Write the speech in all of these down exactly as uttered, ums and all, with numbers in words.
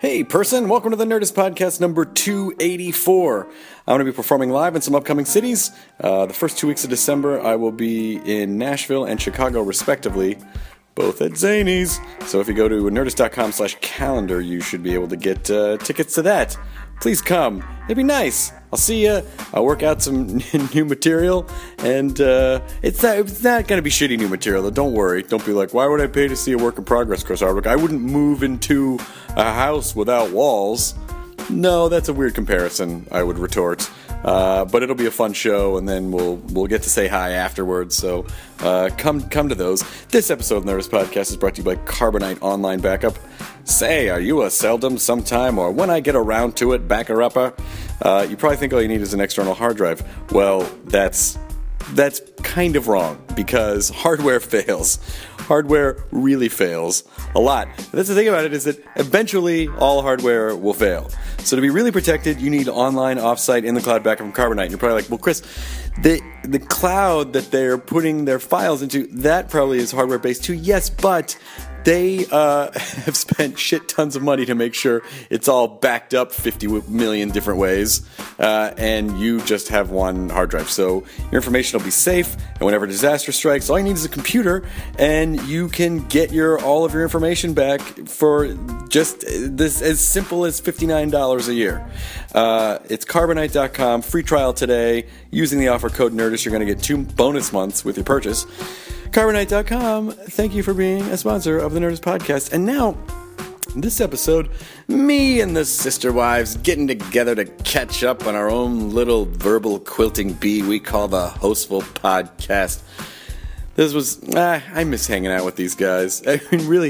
Hey person, welcome to the Nerdist Podcast number two eighty-four. I'm going to be performing live in some upcoming cities. Uh, the first two weeks of December I will be in Nashville and Chicago respectively, both at Zanies. So if you go to nerdist.com slash calendar, you should be able to get uh, tickets to that. Please come. It'd be nice. I'll see you. I'll work out some new material, and uh, it's not, it's not going to be shitty new material, though. Don't worry. Don't be like, why would I pay to see a work in progress, Chris Hardwick? I wouldn't move into a house without walls. No, that's a weird comparison, I would retort. Uh, but it'll be a fun show, and then we'll we'll get to say hi afterwards. So uh, come come to those. This episode of the Nerdist Podcast is brought to you by Carbonite Online Backup. Say, are you a seldom, sometime, or when I get around to it backer-upper? Uh, you probably think all you need is an external hard drive. Well, that's that's kind of wrong, because hardware fails. Hardware really fails a lot. That's the thing about it, is that eventually all hardware will fail. So to be really protected, you need online, offsite, in the cloud backup from Carbonite. And you're probably like, well, Chris, the the cloud that they're putting their files into, that probably is hardware based too. Yes, but they uh, have spent shit tons of money to make sure it's all backed up fifty million different ways, uh, and you just have one hard drive. So your information will be safe, and whenever a disaster strikes, all you need is a computer, and you can get your all of your information back for just this as simple as fifty-nine dollars a year. Uh, it's carbonite dot com, free trial today. Using the offer code NERDIST, you're going to get two bonus months with your purchase. Carbonite dot com, thank you for being a sponsor of the Nerdist Podcast. And now, this episode, me and the sister wives getting together to catch up on our own little verbal quilting bee we call the Hostful Podcast. This was, ah, I miss hanging out with these guys. I mean, really,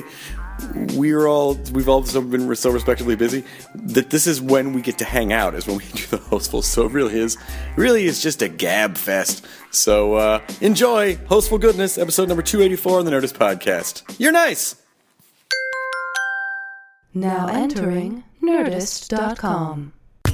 we're all, we've all so been so respectively busy that this is when we get to hang out, is when we do the Hostful. So it really is, really is just a gab fest. So uh, enjoy Hostful Goodness, episode number two eighty-four on the Nerdist Podcast. You're nice! Now entering nerdist dot com.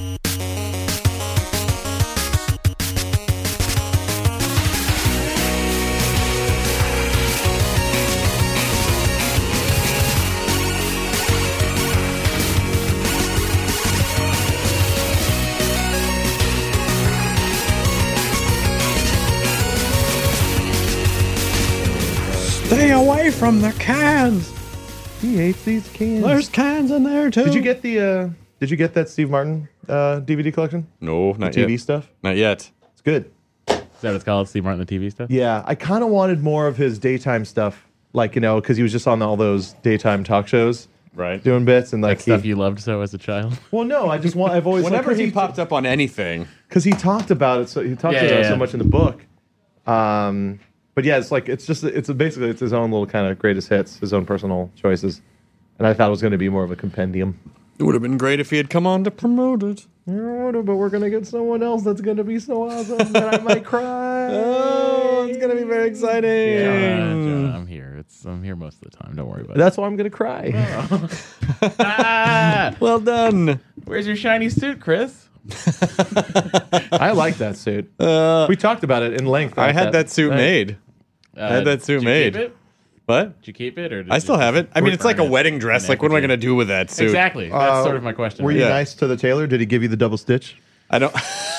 Stay away from the cans. He hates these cans. There's cans in there too. Did you get the? Uh, did you get that Steve Martin uh, D V D collection? No, not the yet. T V stuff. Not yet. It's good. Is that what it's called? Steve Martin, the T V stuff? Yeah, I kind of wanted more of his daytime stuff, like you know, because he was just on all those daytime talk shows, Right. doing bits and like Like stuff he, you loved so as a child? Well, no, I just want. I've always Whenever like, he popped up on anything, because he talked about it. So he talked Yeah, about yeah, it so yeah. much in the book. Um, but yeah, it's like it's just it's a, basically it's his own little kind of greatest hits, his own personal choices, and I thought it was going to be more of a compendium. it would have been great if he had come on to promote it. Yeah, but we're gonna get someone else that's gonna be so awesome that I might cry. Oh, it's gonna be very exciting. John, John, I'm here. It's I'm here most of the time. Don't worry about That's why I'm gonna cry. it. Ah, Well done. where's your shiny suit, Chris? I like that suit. Uh, We talked about it in length. I had that suit night. made. Uh, had that suit did you made. Keep it? What? Did you keep it? Or did I you still just have it. I mean, it's like a burn it wedding dress. in Like, what am I effigy? gonna do with that suit? Exactly. That's Uh, sort of my question. Were you Yeah. nice to the tailor? Did he give you the double stitch? I don't.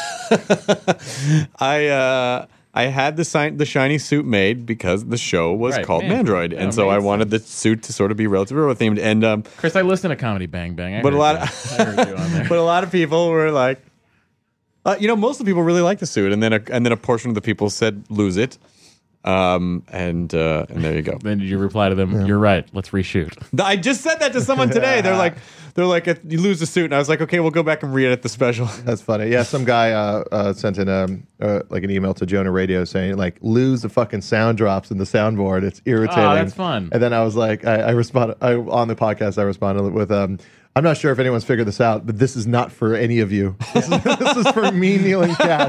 I uh, I had the sign, the shiny suit made because the show was Right, called man. Mandroid, Yeah, and so I makes wanted the suit to sort of be relatively real themed. And um, Chris, I listen to Comedy Bang Bang. I But a heard lot you. of- I heard you on there. but a lot of people were like, uh, you know, most of the people really liked the suit, and then a, and then a portion of the people said lose it. Um, and uh, and there you go. Then did you reply to them? You're right. Let's reshoot. I just said that to someone today. They're like, they're like, if you lose the suit, and I was like, okay, we'll go back and re-edit the special. That's funny. Yeah, some guy uh, uh, sent in um, uh, like an email to Jonah Radio saying like lose the fucking sound drops in the soundboard. It's irritating. Oh, that's fun. And then I was like, I, I responded I, on the podcast. I responded with, um, I'm not sure if anyone's figured this out, but this is not for any of you. This is, this is for me, Neil and Cash.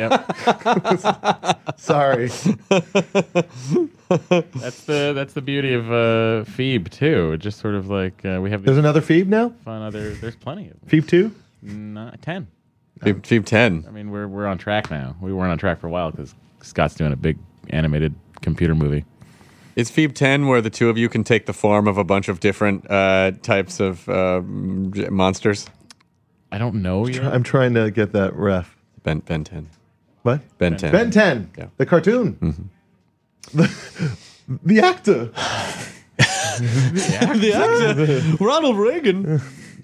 Yep. Sorry. That's the that's the beauty of uh, Phoebe too. It just sort of like uh, we have There's these another Phoebe now. fun other. There's plenty of them. Phoebe two. Not, ten. Phoebe, Phoebe ten. I mean, we're we're on track now. We weren't on track for a while because Scott's doing a big animated computer movie. Is Phoebe ten where the two of you can take the form of a bunch of different uh, types of uh, monsters? I don't know yet. I'm trying to get that ref. Ben Ben ten. What? Ben ten. Ben ten, Yeah. the cartoon. The, the actor. the actor Ronald Reagan.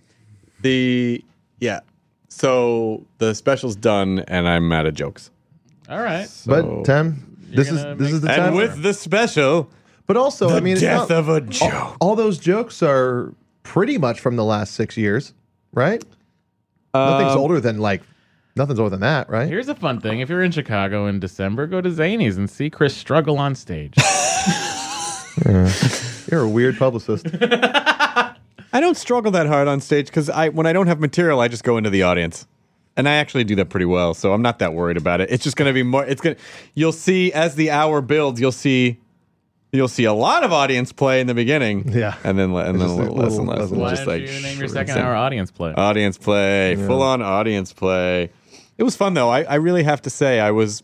The yeah. So the special's done, and I'm out of jokes. All right. But Tim, this is gonna this make is the the- time. And with the special, but also, the I mean, it's death not- of a joke. all those jokes are pretty much from the last six years, right? Nothing's Um, older than like nothing's older than that, right? Here's a fun thing. If you're in Chicago in December, go to Zany's and see Chris struggle on stage. You're a weird publicist. I don't struggle that hard on stage because I when I don't have material, I just go into the audience, and I actually do that pretty well. So I'm not that worried about it. It's just going to be more. It's gonna. You'll see as the hour builds. You'll see. You'll see a lot of audience play in the beginning. Yeah. and then and then Just a little a less and little- less. and Why just don't like you name your sh- second so- hour audience play? Audience play, full on audience play. It was fun though. I, I really have to say I was.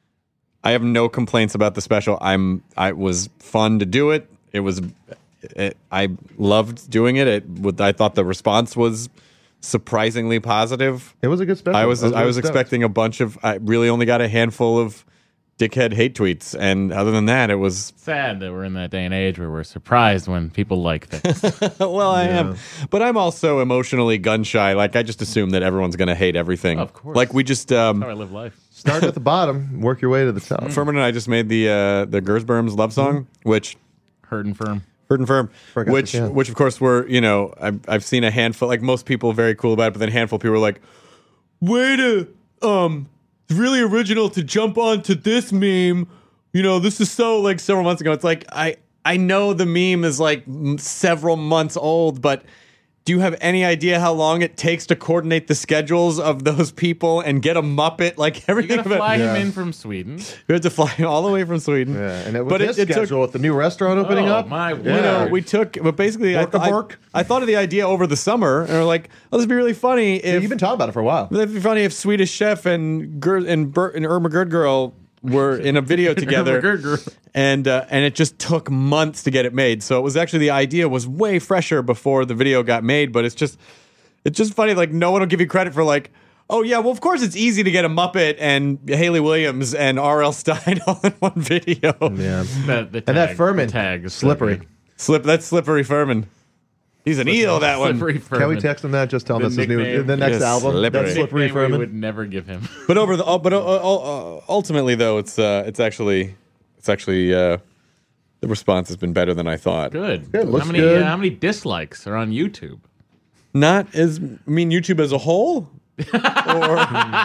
I have no complaints about the special. I'm. I it was fun to do it. It was. It, I loved doing it. It. would- I thought the response was surprisingly positive. It was a good special. I was. I was, really stoked. expecting a bunch of. I really only got a handful of dickhead hate tweets, and other than that, it was. Sad that we're in that day and age where we're surprised when people like things. Well, I am, but I'm also emotionally gun shy. Like I just assume that everyone's going to hate everything. Of course. Like we just. Um, How I live life. Start at the bottom, work your way to the top. Furman and I just made the uh, the Gersberms love song, which Hurt and firm. Hurt and Firm, Forgot which to- yeah. which of course were you know I've I've seen a handful, like most people very cool about it, but then a handful of people were like, way to um it's really original to jump onto this meme, you know this is so like several months ago. It's like I I know the meme is like m- several months old, but do you have any idea how long it takes to coordinate the schedules of those people and get a Muppet like You everything? gotta fly about, him Yeah. in from Sweden. we had to fly all the way from Sweden. Yeah, and it was But it- his it took- schedule with the new restaurant opening Oh, up. my Yeah. You know, word. we took, but basically, I, Work of I, work. I thought of the idea over the summer, and we're like, oh, this would be really funny if You've been talking about it for a while. it'd be funny if Swedish Chef and Ger, and Bert and Irma Gerd Girl were in a video together, Irma Gerd Girl. and uh, and it just took months to get it made. So it was actually the idea was way fresher before the video got made, but it's just it's just funny. Like no one will give you credit for like. Oh yeah, well of course it's easy to get a Muppet and Haley Williams and R L. Stein all in one video. Yeah. The, the And that tag- Furman, the tag is so slippery. good. Slip that's slippery Furman. He's an eel, that one. Slippery Furman. Can we text him that? Just tell him The this is new. nickname. The next Yes, album. Slippery. That's Slippery Nickname we Furman. would never give him. But over the, uh, but uh, uh, ultimately though, it's uh, it's actually it's actually uh, the response has been better than I thought. Good. Good, looks how many good. Uh, how many dislikes are on YouTube? Not as I mean YouTube as a whole, or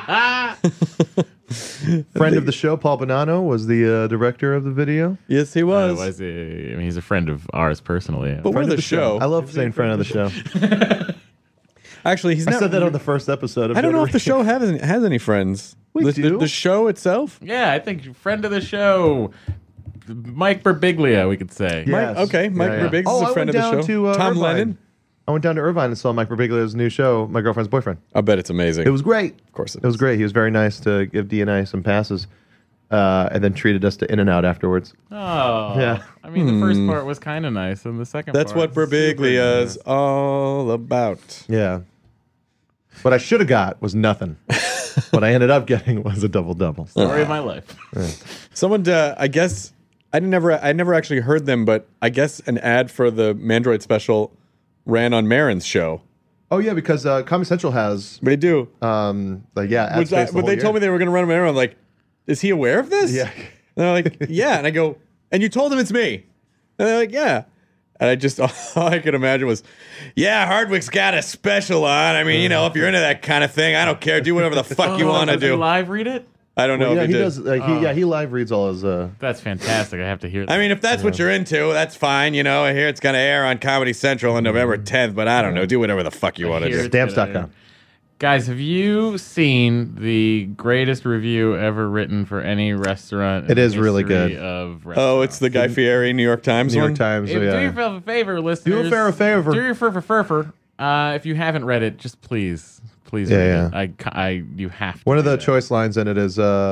Friend of the show, Paul Bonanno, was the uh, director of the video. yes, he was. Otherwise, uh, I mean, he's a friend of ours personally. But we're Friend the of show. I love saying friend of the show. Actually, he's I not. said that on the first episode of I don't know Nerd if the show has any, has any friends. We the, do. The, the show itself. yeah, I think friend of the show, Mike Birbiglia, we could say. Yes. Mike, okay, Mike Yeah, yeah. Birbiglia Oh, is I a friend went of the down show. to, uh, Tom Irvine. Lennon. I went down to Irvine and saw Mike Birbiglia's new show, My Girlfriend's Boyfriend. I bet it's amazing. It was great. of course, it, It was is. great. He was very nice to give D and I some passes, uh, and then treated us to In and Out afterwards. Oh, Yeah. I mean, the first part was kind of nice, and the second That's part what was super Birbiglia's nice. all about. Yeah. What I should have got was nothing. What I ended up getting was a double double. Story of my life. Someone, uh, I guess, I never, I never actually heard them, but I guess an ad for the Mandroid special ran on Marin's show. Oh yeah, because uh, Comedy Central has, They do. um, like yeah, ad Which I, space the but whole they year. told me they were going to run on Marin. I'm like, is he aware of this? Yeah. And they're like, yeah. And I go, and you told him it's me. And they're like, yeah. And I just, all I could imagine was, yeah, Hardwick's got a special on. I mean, you know, if you're into that kind of thing, I don't care. Do whatever the fuck you Oh, want to does he do. live read it? I don't know Well, yeah, if he he did. does. Like, he, yeah, he live reads all his. Uh, That's fantastic. I have to hear that. I mean, if that's what you're into, that's fine. You know, I hear it's going to air on Comedy Central on November tenth, but I don't know. Do whatever the fuck you want to hear do. it. stamps dot com. Guys, have you seen the greatest review ever written for any restaurant? in It is the really history good. Of Oh, it's the Guy Fieri New York Times New one? York Times. If, yeah. Do yourself a favor, listeners. fair a favor. Do your favor, furfer. Uh, if you haven't read it, just please, please Yeah, read yeah. it. I, ca- I, you have to. One of do the that. choice lines in it is, uh,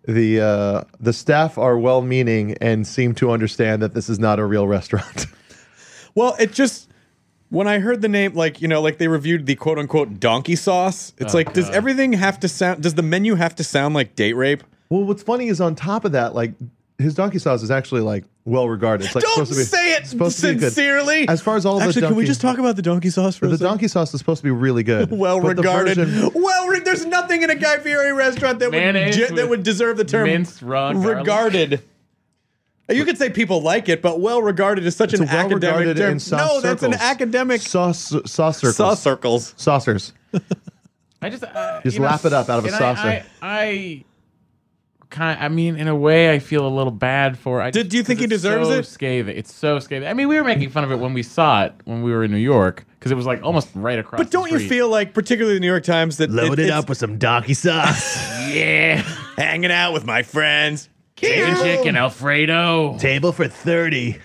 the uh, the staff are well-meaning and seem to understand that this is not a real restaurant. Well, it just when I heard the name, like you know, like they reviewed the quote unquote donkey sauce. It's Oh, like, does God. everything have to sound? Does the menu have to sound like date rape? Well, what's funny is on top of that, like his donkey sauce is actually like well regarded. It's like Don't supposed to be, say it supposed to be good. sincerely. As far as all Actually, the can we donkey- just talk about the donkey sauce for the a second? donkey sauce is supposed to be really good. Well but the regarded. version- Well, re- there's nothing in a Guy Fieri restaurant that would Mayonnaise ge- that with would deserve the term minced raw garlic. regarded. You could say people like it, but well regarded is such It's an a well academic regarded term. in sauce No, that's an circles. academic sauce sauce circles. sauce circles. Saucers. I just uh, Just you know, lap it up out of a and saucer. I, I, I kind. I mean, in a way, I feel a little bad for. I Did- just- do you think 'cause he it's deserves so it? Scathing. It's so scathing. I mean, we were making fun of it when we saw it when we were in New York because it was like almost right across. But don't the you street. feel like, particularly the New York Times, that it, it's with some donkey sauce. Yeah, hanging out with my friends? chicken, chicken, Alfredo. Table for thirty.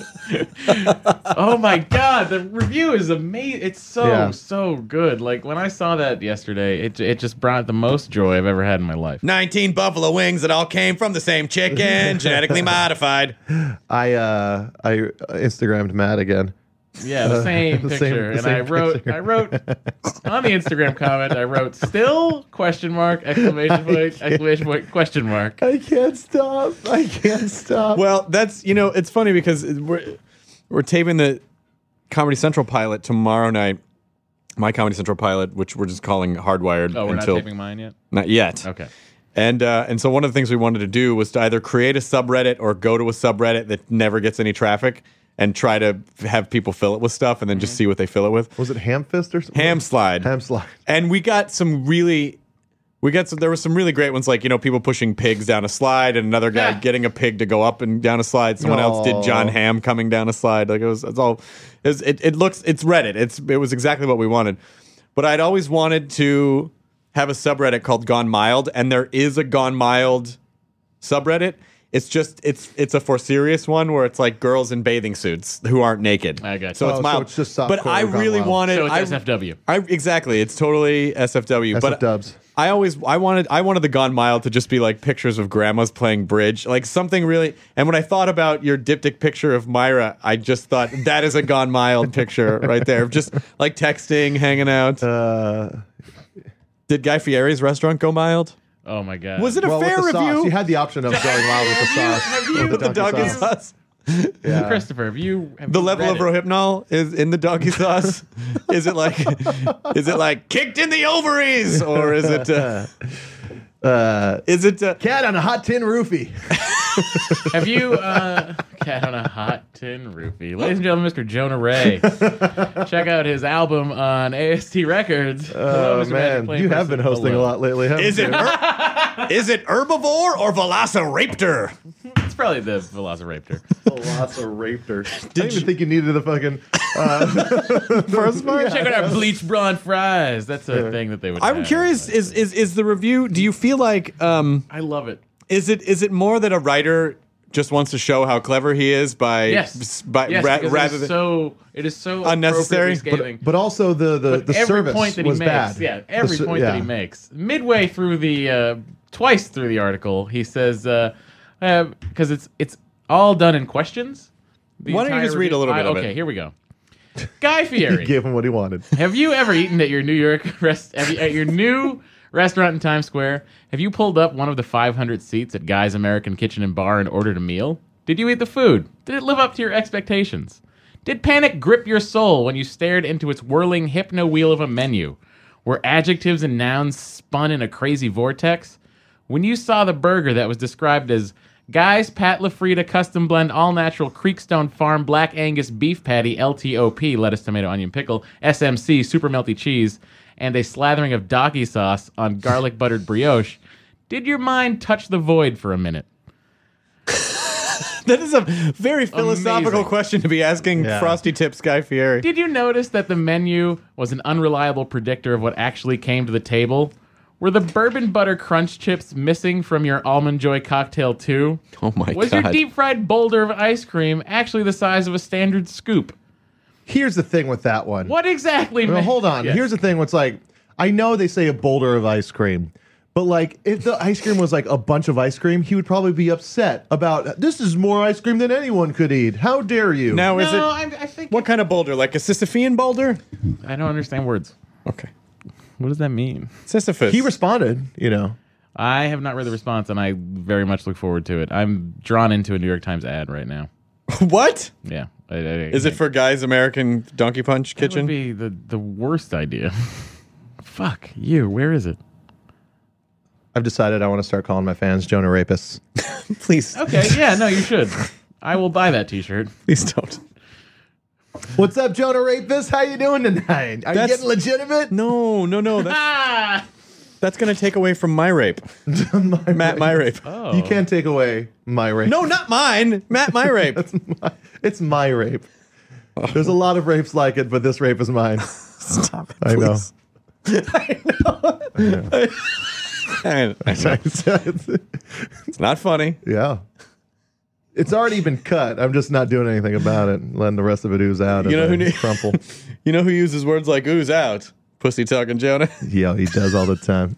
Oh my god, the review is amazing. It's so Yeah. so good. Like when I saw that yesterday, it it just brought the most joy I've ever had in my life. nineteen buffalo wings that all came from the same chicken, genetically modified. I uh I Instagrammed Matt again. Yeah, the same the same- picture. the and I same wrote, picture. I wrote on the Instagram comment, I wrote still question mark exclamation point exclamation point question mark. I can't stop. I can't stop. Well, that's you know, it's funny because we're we're taping the Comedy Central pilot tomorrow night. My Comedy Central pilot, which we're just calling Hardwired Oh, we're until not taping mine yet. not yet. Okay. And uh, and so one of the things we wanted to do was to either create a subreddit or go to a subreddit that never gets any traffic and try to have people fill it with stuff and then just see what they fill it with. Was it ham fist or something? Ham slide. Ham slide. And we got some really, we got some, there were some really great ones, like, you know, people pushing pigs down a slide and another guy Yeah. getting a pig to go up and down a slide. Someone else did John Aw. Hamm coming down a slide. Like it was, it's all, it, was, it, it looks, it's Reddit. It's, it was exactly what we wanted. But I'd always wanted to have a subreddit called Gone Mild, and there is a Gone Mild subreddit. It's just it's it's a for serious one where it's like girls in bathing suits who aren't naked. I got you. So Oh, it's so mild. it's just softcore but I Gone really Wild. wanted. So it's I, S F W. I exactly. It's totally S F W. but S F dubs. I always I wanted I wanted the Gone Mild to just be like pictures of grandmas playing bridge, like something really. And when I thought about your diptych picture of Myra, I just thought that is a Gone Mild picture right there, of just like texting, hanging out. Uh, Did Guy Fieri's restaurant go mild? Oh my god. Was it a well, fair with the review? sauce. You had the option of going wild with the sauce. with the doggy sauce. Yeah. Christopher, have you have The you level read of it? Rohypnol is in the doggy sauce. Is it like, is it like kicked in the ovaries, or is it, uh, Uh, is it? Uh, cat on a hot tin roofie. Have you uh cat on a hot tin roofie? Ladies and gentlemen, Mister Jonah Ray. Check out his album on A S T Records. Hello, Oh Mister Magic man, Playing you have Person. been hosting Hello. a lot lately, haven't is you? it? Her- is it herbivore or velociraptor? It's probably the Velociraptor. Velociraptor. I didn't even think you needed the fucking uh, First part. Check out our bleached blonde fries. That's a thing that they would I'm have. curious. Is is is the review? Do you feel like? Um, I love it. is it is it more that a writer just wants to show how clever he is by Yes. by yes, ra- because rather it is than so it is so Unnecessary? appropriately scathing. but also the the, But the every service point that he was makes, bad. yeah, every The ser- point that he yeah. makes. Midway through the, uh, twice through the article, he says, because uh, uh, it's it's all done in questions. The Why don't you entire just read a review- little bit I- of okay, it? here we go. Guy Fieri, Gave him what he wanted. have you ever eaten at your New York rest have you, at your new restaurant in Times Square? Have you pulled up one of the five hundred seats at Guy's American Kitchen and Bar and ordered a meal? Did you eat the food? Did it live up to your expectations? Did panic grip your soul when you stared into its whirling hypno wheel of a menu? Were adjectives and nouns spun in a crazy vortex? When you saw the burger that was described as Guy's Pat LaFrida Custom Blend All Natural Creekstone Farm Black Angus Beef Patty L T O P Lettuce Tomato Onion Pickle S M C Super Melty Cheese and a slathering of doggy sauce on garlic buttered brioche, did your mind touch the void for a minute? That is a very philosophical Amazing. question to be asking Yeah. Frosty Tips Guy Fieri. Did you notice that the menu was an unreliable predictor of what actually came to the table? Were the bourbon butter crunch chips missing from your Almond Joy cocktail too? Oh my Was god! your deep fried boulder of ice cream actually the size of a standard scoop? Here's the thing with that one. What exactly? Well, ma- hold on. Yes. Here's the thing. What's like, I know they say a boulder of ice cream, But like, if the ice cream was like a bunch of ice cream, he would probably be upset about this is more ice cream than anyone could eat. How dare you? Now, is it No, I, I think what kind of boulder? Like a Sisyphean boulder? I don't understand words. Okay. What does that mean? Sisyphus. He responded, you know. I have not read the response, and I very much look forward to it. I'm drawn into a New York Times ad right now. What? Yeah. I, I, Is it for Guy's American Donkey Punch That would Kitchen? be the, the worst idea. Fuck you. Where is it? I've decided I want to start calling my fans Jonah rapists. Please. Okay, yeah, no, you should. I will buy that T-shirt. Please don't. What's up, Jonah rapist? How you doing tonight? Are That's- you getting legitimate? No, no, no. That's, Ah! that's going to take away from my rape. My Matt, my rape. Oh. You can't take away my rape. No, not mine. Matt, my rape. my, it's my rape. There's a lot of rapes like it, but this rape is mine. Stop it, I know. please. I, I know. It's not funny. Yeah. It's already been cut. I'm just not doing anything about it. Letting the rest of it ooze out. You as know I who need- crumple. You know who uses words like ooze out? Pussy talking Jonah. Yeah, he does all the time.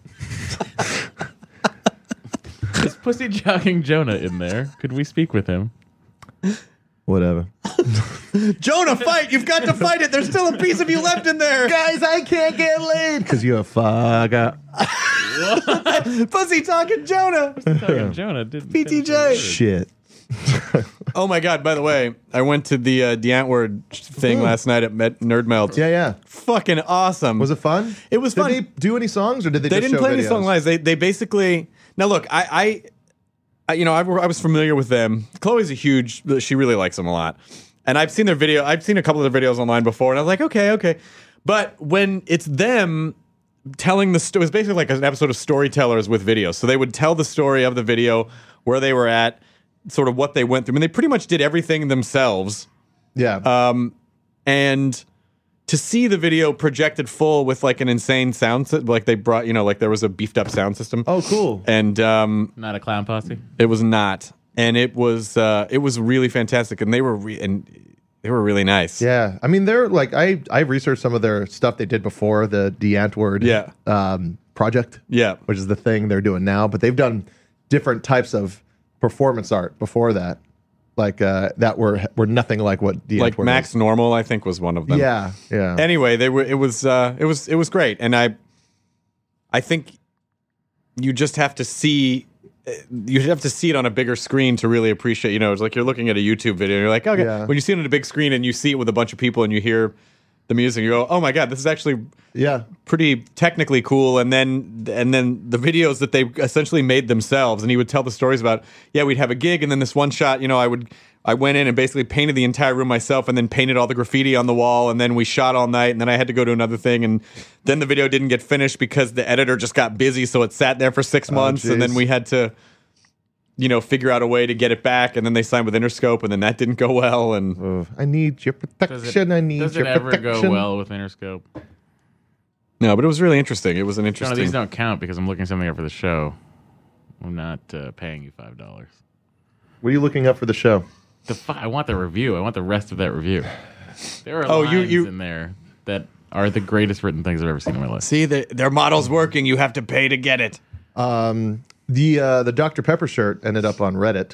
Is Pussy Jogging Jonah in there? Could we speak with him? Whatever. Jonah, fight! You've got to fight it. There's still a piece of you left in there. Guys, I can't get laid because you're a fucker. Pussy talking Jonah. Talking Jonah didn't P T J. Shit. Oh my God! By the way, I went to the uh, DeAntword thing last night at Met- Nerd Melt. Yeah, yeah. Fucking awesome. Was it fun? It was did fun. Did they do any songs or did they? They just didn't show play any videos? song live. They they basically now look. I I, I you know I, I was familiar with them. Chloe's a huge. She really likes them a lot, and I've seen their video. I've seen a couple of their videos online before, and I was like, okay, okay. But when it's them telling the story, it was basically like an episode of Storytellers with videos. So they would tell the story of the video, where they were at, sort of what they went through. I mean, they pretty much did everything themselves. Yeah. Um, and to see the video projected full with like an insane sound, sy- like they brought, you know, like there was a beefed up sound system. oh, cool. And um, Not a clown posse. it was not, and it was uh, it was really fantastic, and they were re- and they were really nice. Yeah, I mean, they're like I I researched some of their stuff they did before the DeAntword Yeah. um, project, Yeah. which is the thing they're doing now. But they've done different types of performance art before that, like uh, that were were nothing like what DeAntword Like Max is. Normal, I think was one of them. Yeah, yeah. Anyway, they were. It was. Uh, it was. It was great, and I. I think you just have to see. You have to see it on a bigger screen to really appreciate. You know, it's like you're looking at a YouTube video, and you're like, okay. Yeah. When you see it on a big screen and you see it with a bunch of people, and you hear the music, you go, oh my God, this is actually yeah. pretty technically cool. And then and then the videos that they essentially made themselves, and he would tell the stories about, yeah, we'd have a gig, and then this one shot, you know, I would I went in and basically painted the entire room myself, and then painted all the graffiti on the wall, and then we shot all night, and then I had to go to another thing, and then the video didn't get finished because the editor just got busy, so it sat there for six months, and then jeez. we had to, you know, figure out a way to get it back, and then they signed with Interscope, and then that didn't go well, and Ugh, I need your Does protection. it, I need does your it ever protection. go well with Interscope? no, but it was really interesting. It was an Jonah, interesting. these don't count because I'm looking something up for the show. I'm not uh, paying you five dollars. What are you looking up for the show? The fi- I want the review. I want the rest of that review. There are Oh, lines you- you- in there that are the greatest written things I've ever seen in my life. See, the, their model's working. You have to pay to get it. Um, the uh, the Doctor Pepper shirt ended up on Reddit.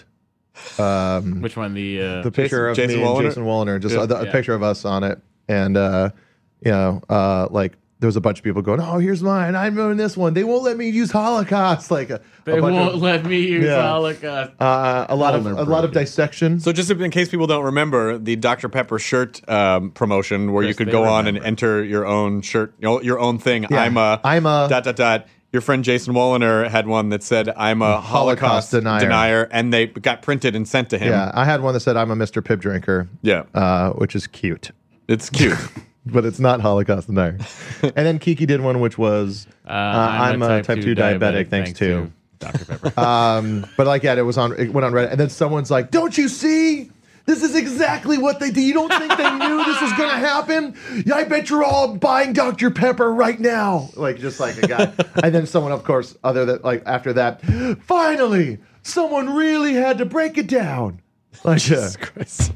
Um, Which one? The uh, the picture of Jason me Walliner? and Jason Walliner, just Yeah. a, a Yeah. picture of us on it, and uh, you know, uh, like there was a bunch of people going, "Oh, here's mine. I'm doing this one. They won't let me use Holocaust." Like a, they a bunch won't of, let me use Yeah. Holocaust. uh, a lot of Walliner a lot of broke it. dissection. So just in case people don't remember, the Doctor Pepper shirt um, promotion where you Yes, could they go on and remember. enter your own shirt, you know, your own thing. Yeah. I'm a I'm a- dot dot dot. Your friend Jason Walliner had one that said I'm a Holocaust, Holocaust denier. and they got printed and sent to him. Yeah, I had one that said, "I'm a Mister Pibb drinker," Yeah. uh, which is cute, It's cute. but it's not Holocaust denier. And then Kiki did one which was, Uh, I'm a type two diabetic, thanks to. Doctor Pepper. um, but like yeah, it was on. It went on Reddit, and then someone's like, "Don't you see? This is exactly what they did. You don't think they knew this was going to happen? Yeah, I bet you're all buying Doctor Pepper right now." Like just like a guy, and then someone, of course, other than like after that, finally, someone really had to break it down. Like, uh, Jesus Christ.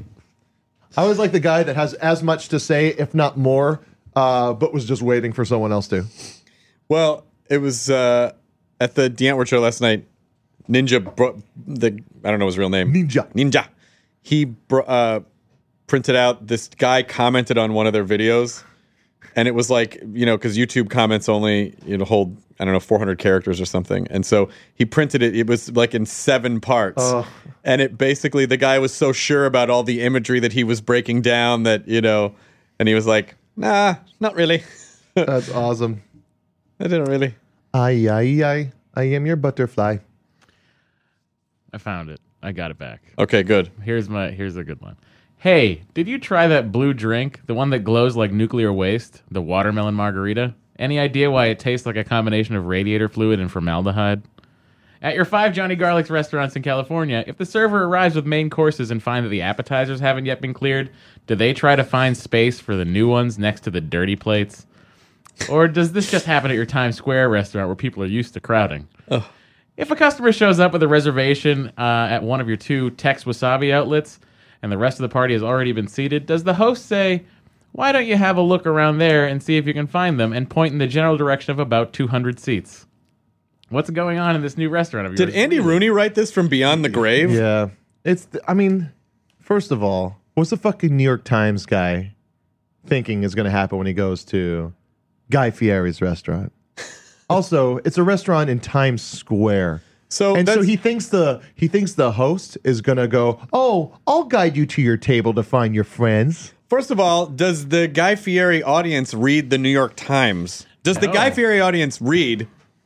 I was like the guy that has as much to say, if not more, uh, but was just waiting for someone else to. Well, it was. Uh, at the DeAntwoord show last night, Ninja, bro- the I don't know his real name. Ninja. Ninja. He bro- uh, printed out, this guy commented on one of their videos, and it was like, you know, because YouTube comments only, you know, hold, I don't know, four hundred characters or something. And so he printed it. It was like in seven parts. Oh. And it basically, the guy was so sure about all the imagery that he was breaking down that, you know, and he was like, nah, not really. That's awesome. I didn't really. Ay, ay, ay. I am your butterfly. I found it. I got it back. Okay, good. Here's my here's a good one. Hey, did you try that blue drink, the one that glows like nuclear waste, the watermelon margarita? Any idea why it tastes like a combination of radiator fluid and formaldehyde? At your five Johnny Garlic's restaurants in California, if the server arrives with main courses and find that the appetizers haven't yet been cleared, do they try to find space for the new ones next to the dirty plates? Or does this just happen at your Times Square restaurant where people are used to crowding? Ugh. If a customer shows up with a reservation uh, at one of your two Tex Wasabi outlets and the rest of the party has already been seated, does the host say, why don't you have a look around there and see if you can find them, and point in the general direction of about two hundred seats? What's going on in this new restaurant of yours? Did Andy Rooney write this from beyond the grave? Yeah. It's, th- I mean, first of all, what's the fucking New York Times guy thinking is going to happen when he goes to Guy Fieri's restaurant? Also, it's a restaurant in Times Square. So and so that's- he thinks the he thinks the host is going to go, oh, I'll guide you to your table to find your friends. First of all, does the Guy Fieri audience read the New York Times? Does the No. Guy Fieri audience read?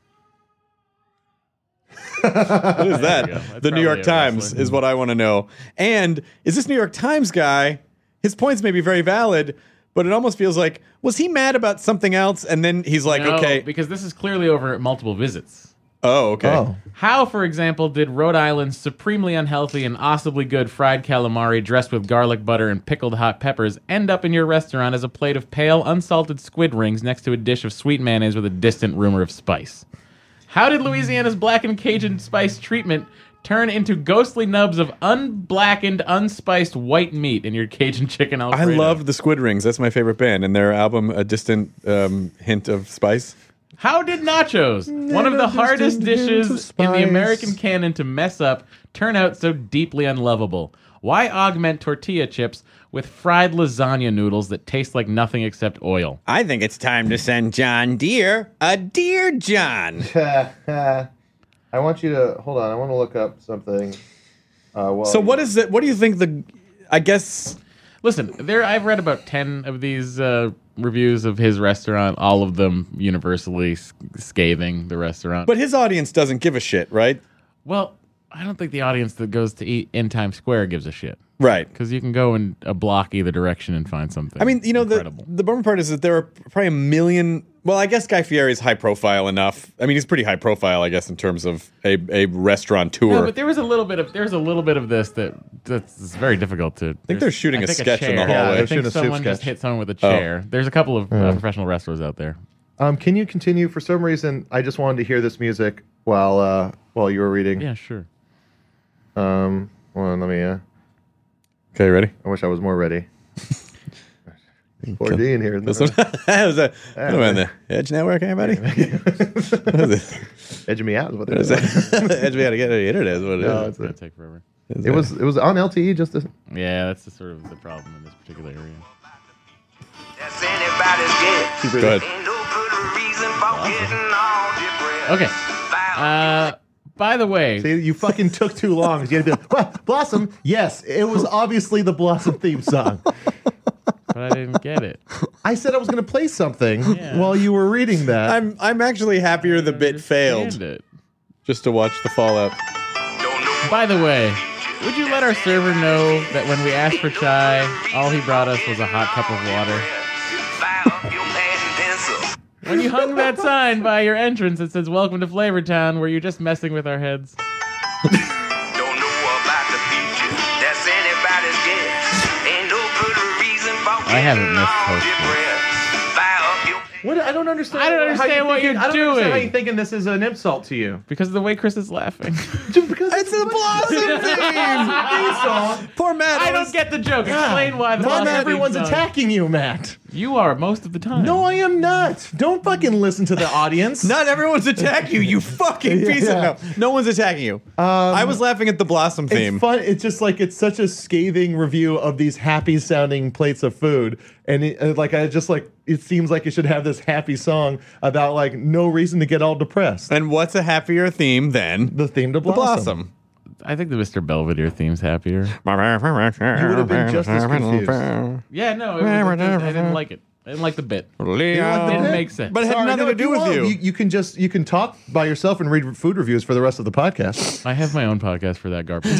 What is that? go. That's The New York probably a Times wrestler. is what I want to know. And is this New York Times guy? His points may be very valid, but it almost feels like, was he mad about something else? And then he's like, No, okay. because this is clearly over multiple visits. Oh, okay. Oh. How, for example, did Rhode Island's supremely unhealthy and awesomely good fried calamari dressed with garlic butter and pickled hot peppers end up in your restaurant as a plate of pale, unsalted squid rings next to a dish of sweet mayonnaise with a distant rumor of spice? How did Louisiana's blackened Cajun spice treatment turn into ghostly nubs of unblackened, unspiced white meat in your Cajun chicken I Alfredo? love the Squid Rings. That's my favorite band. And their album, A Distant um, Hint of Spice. How did nachos, one of the Never hardest distant hint dishes of in the spice. American canon to mess up, turn out so deeply unlovable? Why augment tortilla chips with fried lasagna noodles that taste like nothing except oil? I think it's time to send John Deere a Dear John. I want you to, hold on, I want to look up something. Uh, while So you- what is it? What do you think the? I guess Listen, there I've read about ten of these uh, reviews of his restaurant, all of them universally s- scathing the restaurant. But his audience doesn't give a shit, right? well, I don't think the audience that goes to eat in Times Square gives a shit. Right. Because you can go in a block either direction and find something. I mean, you know, the incredible. the bummer part is that there are probably a million. Well, I guess Guy Fieri is high profile enough. I mean, he's pretty high profile, I guess, in terms of a a restaurateur. No, but there was a little bit of there's a little bit of this that that's very difficult to. I think they're shooting a sketch in the hallway. I They're think shooting a soup someone just sketch. hit someone with a chair. Oh. There's a couple of uh, professional wrestlers out there. Um, can you continue? For some reason, I just wanted to hear this music while uh, while you were reading. Yeah, sure. Um, hold on, let me. Uh, Okay, ready? I wish I was more ready. four D in here. This one? That was a, what am I on the Edge Network, anybody? What is it? Edging me out is what What it is is. that? Edge me out to get to the internet is what it No, is. it's It's gonna a, take forever. it was it was on L T E just a, Yeah, that's the sort of the problem in this particular area. That's anybody's guess. Go ahead. Ain't no good reason for getting all depressed. Okay. Uh, by the way, See, you fucking took too long. You had to be like, well, Blossom. Yes, it was obviously the Blossom theme song. but I didn't get it. I said I was going to play something Yeah. while you were reading that. I'm I'm actually happier the bit failed Understand it. just to watch the fallout. Don't know By the way, would you let our server know that when we asked for chai, all he brought us was a hot cup of water? fire up your pad and pencil. When you hung that sign by your entrance that says "Welcome to Flavortown," were you just messing with our heads? Don't know about the future. That's anybody's guess. Ain't no good reason for I haven't getting missed all Toast Boy. depressed. Fire up your What? I don't understand. I don't how understand you what thinking- you're I don't understand doing. how you're thinking this is an insult to you. Because of the way Chris is laughing. Just because It's a Blossom theme. song. Poor Matt. I was- don't get the joke. Explain why the Not Blossom theme everyone's song- attacking you, Matt. You are most of the time. No, I am not. Don't fucking listen to the audience. Not everyone's attacking you, you fucking piece Yeah. of no. No one's attacking you. I was laughing at the Blossom theme. It's fun. It's just like it's such a scathing review of these happy sounding plates of food, and it, uh, like I just like it seems like it should have this happy song about like no reason to get all depressed. And what's a happier theme than The theme to the Blossom. Blossom? I think the Mister Belvedere theme's happier. You would have been just as confused. Yeah, no, it was, I didn't like it. I didn't like the bit. It Leon. didn't make sense. But it had Sorry, nothing no, to if do with want, you. you. You can just you can talk by yourself and read food reviews for the rest of the podcast. I have my own podcast for that garbage.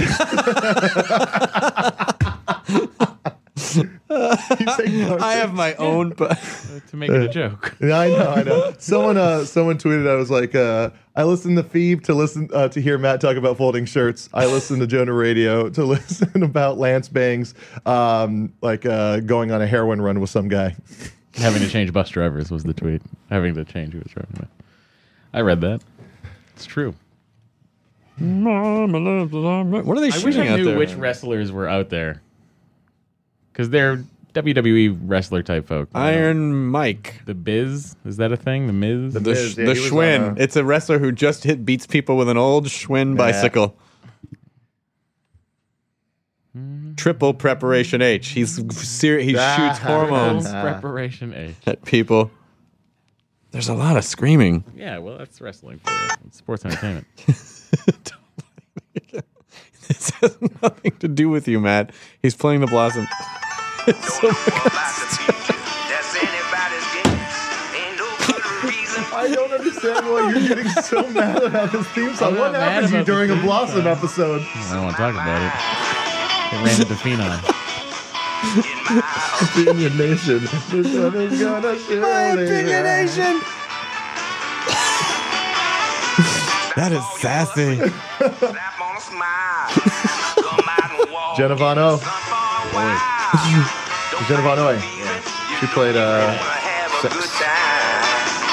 You say garbage. I have my own. But to make it a joke. Yeah, I know, I know. Someone, uh, someone tweeted. I was like, uh, I listened to Phoebe to listen uh, to hear Matt talk about folding shirts. I listened to Jonah Radio to listen about Lance Bangs, um, like uh, going on a heroin run with some guy. Having to change bus drivers was the tweet. Having to change who was driving it. I read that. It's true. what are they I shooting wish I out knew there? which wrestlers were out there. Because they're W W E wrestler type folk. you know? Iron Mike. The Biz? Is that a thing? The Miz? The, Miz, sh- yeah, the he was Schwinn. on a- It's a wrestler who just hit beats people with an old Schwinn bicycle. Triple preparation H. He's ser- he shoots hormones Preparation H. at people. There's a lot of screaming. Yeah, well, that's wrestling for you. It's sports entertainment. This has nothing to do with you, Matt. He's playing the Blossom. It's so Don't know about the future. That's anybody's guess. Ain't no good reason. I don't understand why you're getting so mad about this theme song. I'm What not mad happened to you about the during a theme Blossom song. episode? I don't want to talk about it. It ran into Phenom. Opinionation. This one is gonna surely That is sassy. Slap on a smile. Come out and walk. Jenna Von O. Sun for a while. Jenna Von Oy. She played uh, Have a Sex. good time.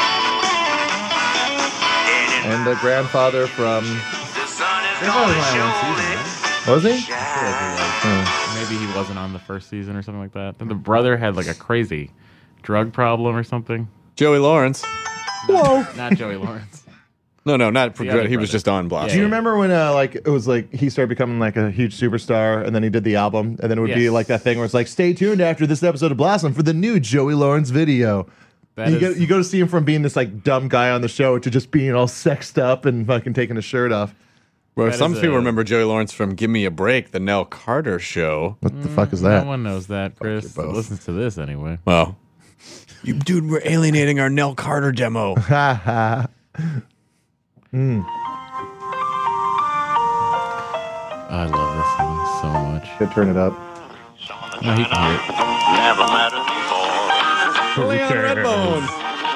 And and the grandfather from the sun is Grandfather gonna was on one surely season, right? was he? shine. Maybe he wasn't on the first season or something like that. Then the brother had like a crazy drug problem or something. Joey Lawrence. Whoa. Not Joey Lawrence. No, no, not for The other He was brother. just on Blossom. Do you remember when uh, like it was like he started becoming like a huge superstar, and then he did the album, and then it would be Yes. like that thing where it's like, stay tuned after this episode of Blossom for the new Joey Lawrence video. That you, is- get, you go to see him from being this like dumb guy on the show to just being all sexed up and fucking taking his shirt off. Well, That some is people a- remember Joey Lawrence from Give Me a Break, the Nell Carter show. What the fuck is No that? one knows that, Chris. you both. Listens to this anyway. Well, you dude, we're alienating our Nell Carter demo. Ha ha. I love this song so much. Could turn it up. No, he can hear it. Never mattered before. Leon Redbone.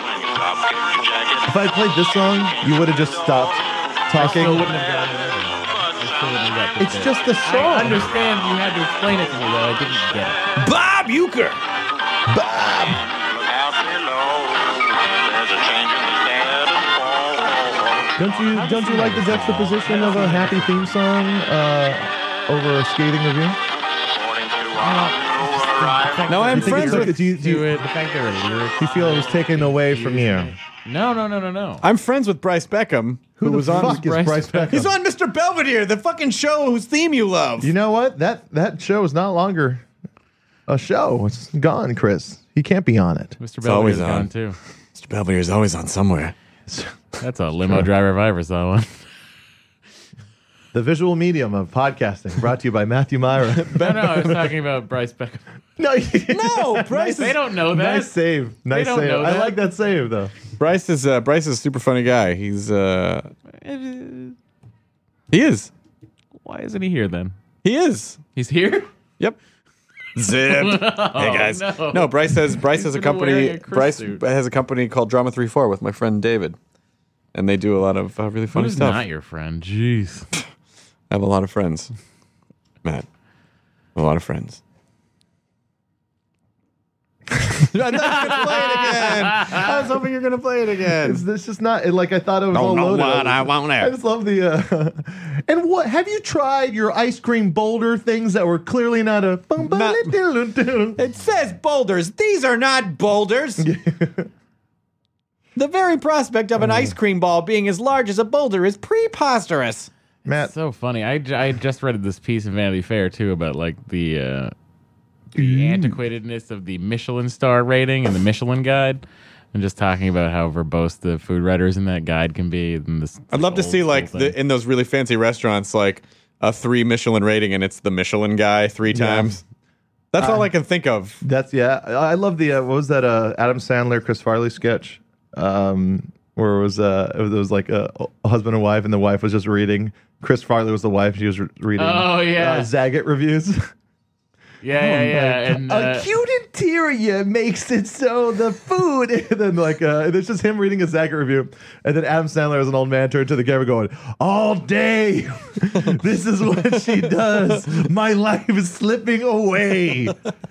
If I played this song, you would have just stopped talking. Still wouldn't have gotten it over. I still wouldn't have got the It's bit. just the I song. understand you had to explain it to me, though. I didn't get it. Bob Euchre. Look out below. There's a change in the status quo. Don't you don't you like the juxtaposition of a happy theme song uh, over a skating review? According to our new arrival. No, I'm You think friends it's like- with. do you, do Do you, it. The fact there were lyrics. do you feel it was taken away from you? No, no, no, no, no. I'm friends with Bryce Beckham, who, Who the was on. fuck is Bryce Bryce Beckham? He's on Mister Belvedere, the fucking show whose theme you love. You know what? That that show is no longer a show. It's gone, Chris. He can't be on it. Mister It's always Belvedere's on. gone, too. Mister Belvedere is always on somewhere. That's a limo driver if I ever saw one. The visual medium of podcasting, brought to you by Matthew Myra. No, no, I was talking about Bryce Beckham. no, you- No, Bryce They is don't know that. nice save. Nice don't save. know I that. like that save though. Bryce is uh, Bryce is a super funny guy. He's uh, he is Why isn't he here then? he is. He's here? Yep. Zip. hey guys. no. No. Bryce has Bryce He's has a been wearing company. a Chris Bryce suit. has a company called Drama Three Four with my friend David, and they do a lot of uh, really funny Who's stuff. not your friend? Jeez. I have a lot of friends, Matt. A lot of friends. I thought you were gonna play it again. I was hoping you're gonna play it again. It's, it's just not it, like I thought it was all Don't know loaded. what I want I there. just love the. Uh, and what have you tried your ice cream boulder things that were clearly not a. Not- It says boulders. These are not boulders. The very prospect of an ice cream ball being as large as a boulder is preposterous. Matt, So funny. I, j- I just read this piece in Vanity Fair too about like the uh, the antiquatedness of the Michelin star rating and the Michelin guide, and just talking about how verbose the food writers in that guide can be. And this, I'd love to old see school like thing. the, in those really fancy restaurants, like a three Michelin rating, and it's the Michelin guy three times. That's all I can think of. that's yeah. I I love the uh, what was that uh, Adam Sandler Chris Farley sketch, um, where it was uh, it was, it was like a, a husband and wife, and the wife was just reading. Chris Farley was the wife. She was re- reading. Oh, yeah. uh, Zagat reviews. yeah, yeah, yeah. And, A uh, cute interior makes it so the food, and then like uh, and it's just him reading a Zagat review, and then Adam Sandler as an old man turned to the camera going, "All day, this is what she does. My life is slipping away."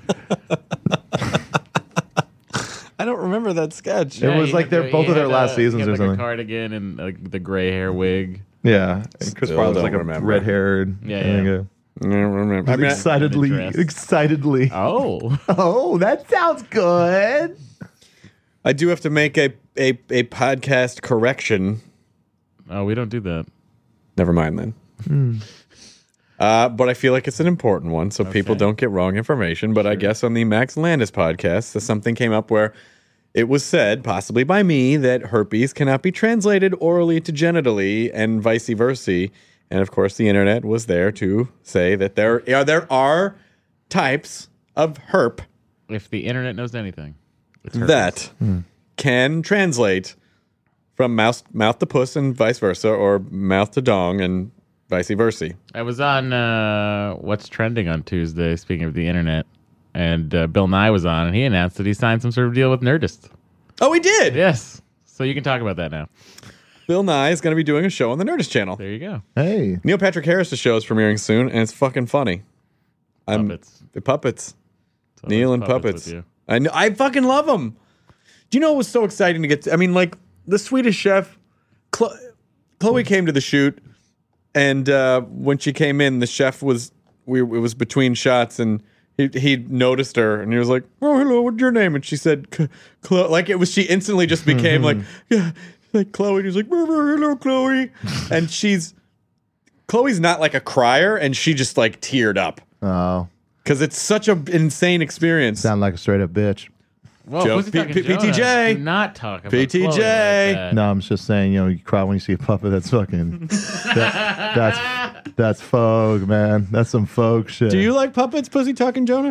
I don't remember that sketch. It was he like had they're the- both he of their had, last uh, seasons he had, or like something. A cardigan and like the gray hair wig. Yeah, and Chris Still Farley was don't like a remember. red haired. Yeah, yeah. I don't remember. I mean, I- excitedly, dress. excitedly. Oh, Oh, that sounds good. I do have to make a, a, a podcast correction. oh, we don't do that. Never mind then. Uh, but I feel like it's an important one, so people Okay. don't get wrong information. But I guess on the Max Landis podcast, something came up where it was said, possibly by me, that herpes cannot be translated orally to genitally and vice versa. And of course, the internet was there to say that there are, there are types of herp If the internet knows anything, it's herpes. that can translate from mouth, mouth to puss and vice versa, or mouth to dong and vice versa. I was on uh, What's Trending on Tuesday, speaking of the internet, and uh, Bill Nye was on, and he announced that he signed some sort of deal with Nerdist. Oh, he did! Yes. So you can talk about that now. Bill Nye is going to be doing a show on the Nerdist channel. There you go. Hey, Neil Patrick Harris' show is premiering soon, and it's fucking funny. I'm, Puppets. The puppets. So Neil there's and puppets. with you. I know. I fucking love them. Do you know what was so exciting to get to? I mean, like, the Swedish Chef, Chlo- Chloe came to the shoot, and uh, when she came in, the chef was, we, it was between shots, and he he noticed her, and he was like, "Oh, hello, what's your name?" And she said, "K- Chloe." Like, it was, she instantly just became like, yeah, like Chloe. And he was like, "Brr, brr, hello, Chloe." And she's, Chloe's not like a crier, and she just like teared up. oh, Because it's such an insane experience. sound like a straight up bitch. Whoa, Joe- Pussy P- Talking P- Jonah, PTJ. do not talk about P T J. Chloe like that. No, I'm just saying, you know, you cry when you see a puppet. That's fucking. that, that's that's folk, man. That's some folk shit. Do you like puppets, Pussy Talking Jonah?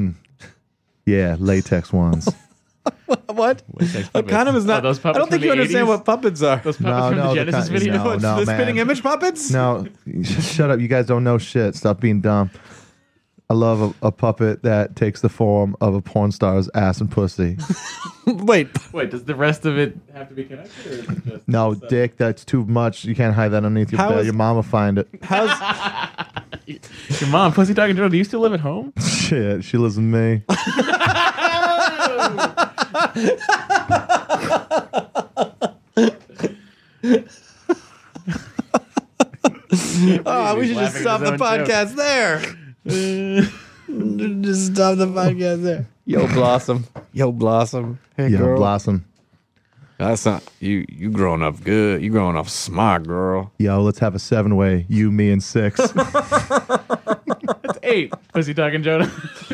Yeah, latex ones. What? Latex A condom is puppets. not. Oh, those I puppets don't think from you the understand eighties? what puppets are. Those puppets No, from no, the the Genesis kind- video. no. What's the spitting man. image puppets? No, just shut up. You guys don't know shit. Stop being dumb. I love a, a puppet that takes the form of a porn star's ass and pussy. Wait. Wait, does the rest of it have to be connected? Or is it just No, dick, that's too much. You can't hide that underneath your How bed. is- Your mom will find it. How's Your mom, Pussy Talking Jonah, do you still live at home? Shit, she lives with me. oh, we should just laughing at stop his the own podcast there. Just stop the podcast there. Yo, Blossom. Yo, Blossom. Hey, Yo, girl. Blossom. That's not you. You growing up good. You growing up smart, girl. Yo, let's have a seven way. You, me, and six. That's eight. Pussy Talking Jonah.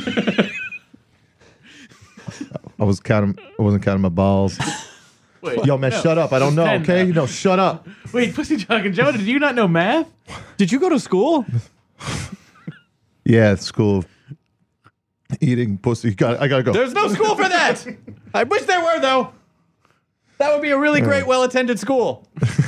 I was counting. I wasn't counting my balls. Wait, Yo, man, no. shut up. I don't know. Ten Okay, now. no, shut up. Wait, Pussy Talking Jonah, did you not know math? Did you go to school? Yeah, it's school. Eating pussy. Got. I gotta go. There's no school for that. I wish there were, though. That would be a really great, well-attended school.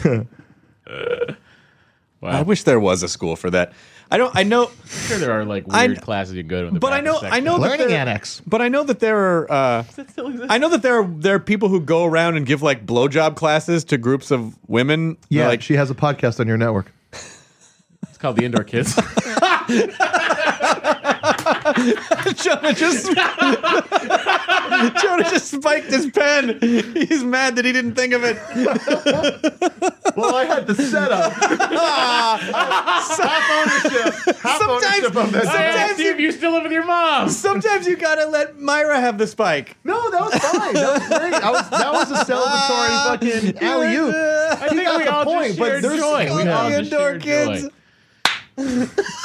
Wow. I wish there was a school for that. I don't. I know. I'm sure there are like I- weird classes you go to in the But back I know. of I know. section. That Learning there, annex. But I know that there are. Uh, Does that still exist? I know that there are there are people who go around and give like blowjob classes to groups of women. Yeah, like she has a podcast on your network. It's called The Indoor Kids. Jonah just Jonah just spiked his pen. He's mad that he didn't think of it. Well, I had the setup. half ownership. Half Sometimes- ownership of that. I asked Sometimes you you- if you still live with your mom. Sometimes you gotta let Myra have the spike. No, that was fine. That was great. I was, that was a celebratory fucking alley oop. I think got we the all point, just but shared there's joy. so We many all just adore shared joy.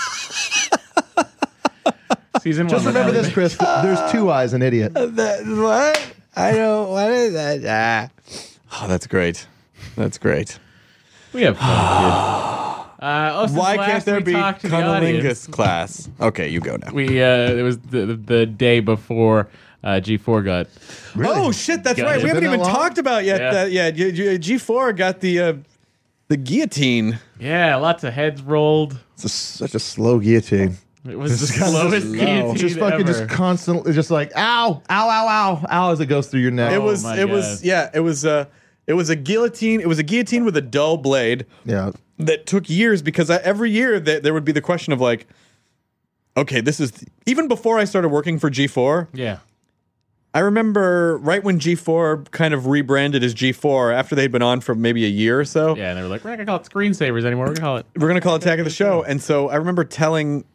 Season Just one. remember this, Chris. There's two eyes, an idiot. That, what? I don't. What is that? Ah. Oh, that's great. That's great. We have fun, kids. Uh, oh, since Why last can't there we be talked to the audience, cunnilingus class? Okay, you go now. We uh, it was the, the day before uh, G four got. Oh shit, that's Got right. it. We haven't Been that even long? talked about yet. Yeah. That, yeah, G- G- G four got the uh, the guillotine. Yeah, lots of heads rolled. It's a, such a slow guillotine. It was the Just kinda slowest slow. guillotine Just fucking ever. just constantly, just like ow, ow, ow, ow, ow, as it goes through your neck. It was. my It was. God. Yeah. It was. Uh, it was a guillotine. It was a guillotine with a dull blade yeah. that took years because I, every year th- there would be the question of like, okay, this is even before I started working for G four. Yeah. I remember right when G four kind of rebranded as G four after they'd been on for maybe a year or so. Yeah, and they were like, we're not going to call it screensavers anymore. We're going to call it. We're gonna call it Attack of the Show. And so I remember telling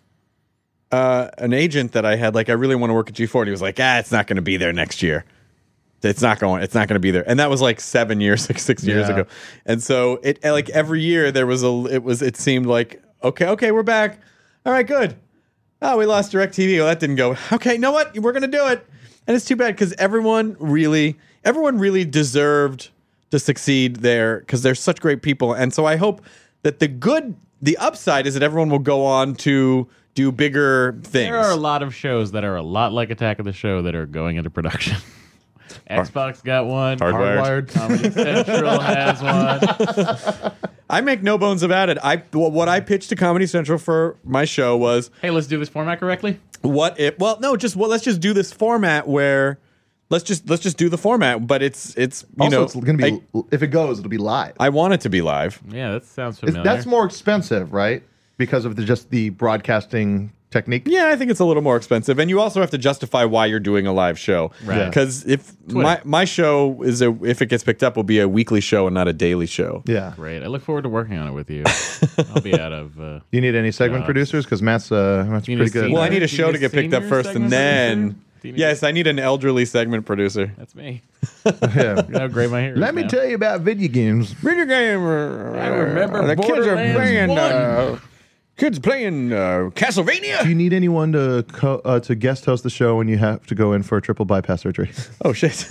uh, an agent that I had, like, I really want to work at G four, and he was like, ah, it's not gonna be there next year. It's not going. It's not going to be there, and that was like seven years, like six years Yeah. ago. And so it, like every year, there was a. It was. It seemed like okay, okay, we're back. All right, good. Oh, we lost DirecTV. Well, that didn't go. Okay, you know what? We're going to do it, and it's too bad because everyone really, everyone really deserved to succeed there because they're such great people. And so I hope that the good, the upside is that everyone will go on to do bigger things. There are a lot of shows that are a lot like Attack of the Show that are going into production. Xbox got one. Hardwired. Comedy Central has one. I make no bones about it. I what I pitched to Comedy Central for my show was Hey, let's do this format correctly. what if well no just well let's just do this format where let's just let's just do the format but it's it's you Also, know it's gonna be I, if it goes, it'll be live. I want it to be live. Yeah, that sounds It's- familiar. that's more expensive, right? Because of the just the broadcasting technique. Yeah, I think it's a little more expensive, and you also have to justify why you're doing a live show. Right. Because if my my show is a if it gets picked up, will be a weekly show and not a daily show. Yeah. Great. I look forward to working on it with you. I'll be out of. Uh, You need any segment Yeah. producers? Because Matt's uh, Matt's You need pretty a good. senior? Well, I need a Do you show need to a get picked up senior first, and segment then producer? Do you need yes, I need an elderly segment producer. That's me. Yeah. How great my hair is Let me now. tell you about video games. Video game. I remember the kids are Borderlands playing. one. Uh, kids playing uh, Castlevania. Do you need anyone to co- uh, to guest host the show when you have to go in for a triple bypass surgery? Oh shit.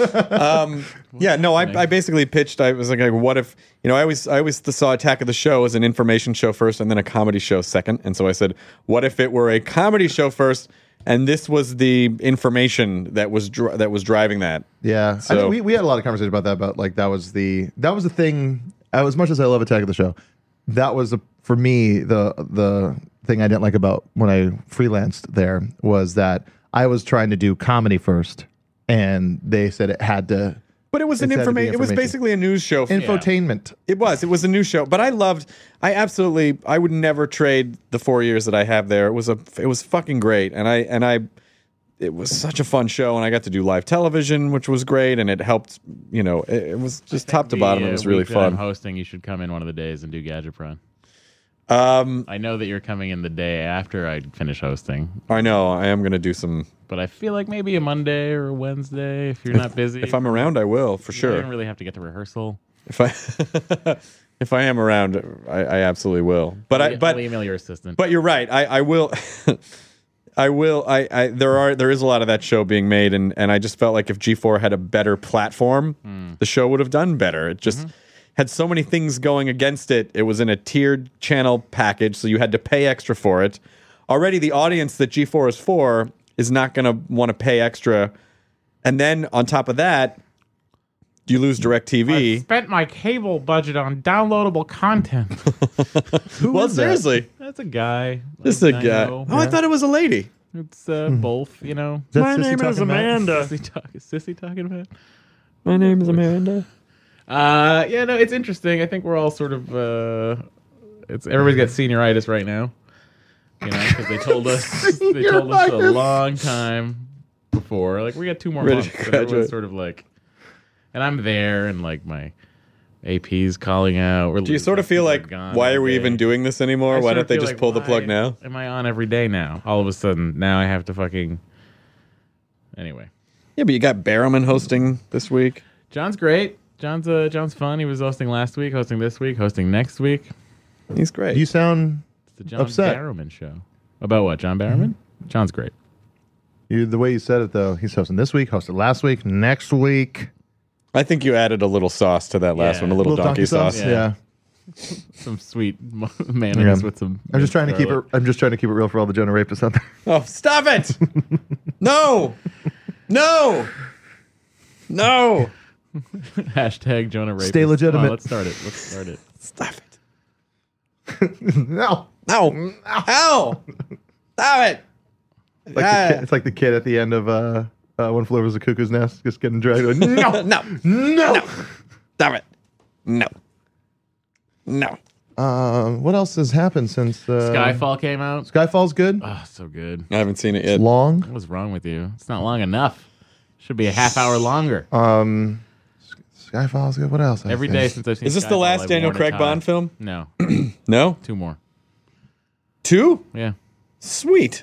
um, yeah, no, I, I basically pitched. I was like, what if you know? I always I always saw Attack of the Show as an information show first, and then a comedy show second. And so I said, what if it were a comedy show first, and this was the information that was dri- that was driving that? Yeah, I So- think we we had a lot of conversation about that. About like that was the that was the thing. As much as I love Attack of the Show, that was the for me the the thing I didn't like about when I freelanced there was that I was trying to do comedy first, and they said it had to But it was an It's had to be information. It was information. basically a news show. infotainment. It was. It was a new show, but I loved. I absolutely. I would never trade the four years that I have there. It was a. It was fucking great, and I and I. It was such a fun show, and I got to do live television, which was great, and it helped. You know, it, it was just top to The, bottom. It uh, was really week that I'm fun. hosting, you should come in one of the days and do Gadgetron. Um, I know that you're coming in the day after I finish hosting, I know. I am going to do some. but I feel like maybe a Monday or a Wednesday if you're not busy. If I'm around, I will for You sure. don't really have to get to rehearsal. If I. If I am around, I, I absolutely will. But I. I'll But email your assistant. But you're right. I, I will. I will. I, I. There are. There is a lot of that show being made, and, and I just felt like if G four had a better platform, Mm. the show would have done better. It just Mm-hmm. had so many things going against it. It was in a tiered channel package, so you had to pay extra for it. Already, the audience that G four is for is not going to want to pay extra, and then on top of that, you lose I DirecTV. spent my cable budget on downloadable content. Well, seriously, That's a guy. this is a I guy. know. Oh, I thought it was a lady. It's uh, both, you know. Is that Sissy talking about? Sissy, talk, is Sissy talking about? My name is Amanda. Uh, yeah, no, it's interesting. I think we're all sort of uh, it's everybody's got senioritis right now. You know, because they told us they You're told us a right. long time before. Like we got two more Ready months. to And everyone's graduate. sort of like, and I'm there, and like my A P's calling out. We're Do you sort of feel like, why are we even doing this anymore? Why don't they just pull the plug now? Am I on every day now? All of a sudden, now I have to fucking. Anyway, Yeah, but you got Barrowman hosting this week. John's great. John's uh, John's fun. He was hosting last week, hosting this week, hosting next week. He's great. You sound It's the John Upset. Barrowman show. About what? John Barrowman? John's great. you the way you said it though. He's hosting this week, hosted last week, next week. I think you added a little sauce to that last Yeah. one, a little, donkey, sauce. Yeah. Yeah. Some sweet mayonnaise Yeah. with some. I'm just trying to keep it. garlic. I'm just trying to keep it real for all the Jonah rapists out there. Oh, stop it! No, no, no! Hashtag Jonah Rapist. Stay legitimate. Come on, let's start it. Let's start it. Stop it! No. No! Ow! Stop it! Like the kid, it's like the kid at the end of uh, uh, One Flew Over the Cuckoo's Nest, just getting dragged. Going, no, No! no. Stop it! No! No! Um, what else has happened since uh, Skyfall came out. Skyfall's good. Oh, so good. I haven't seen it yet. Long. What's wrong with you? It's not long enough. Should be a half hour longer. Um, Skyfall's good. What else? I Every think? day since I've seen Is this the Skyfall, last I've Daniel worn a Craig tie. Bond film? No. No? Two more. Two? Yeah. Sweet.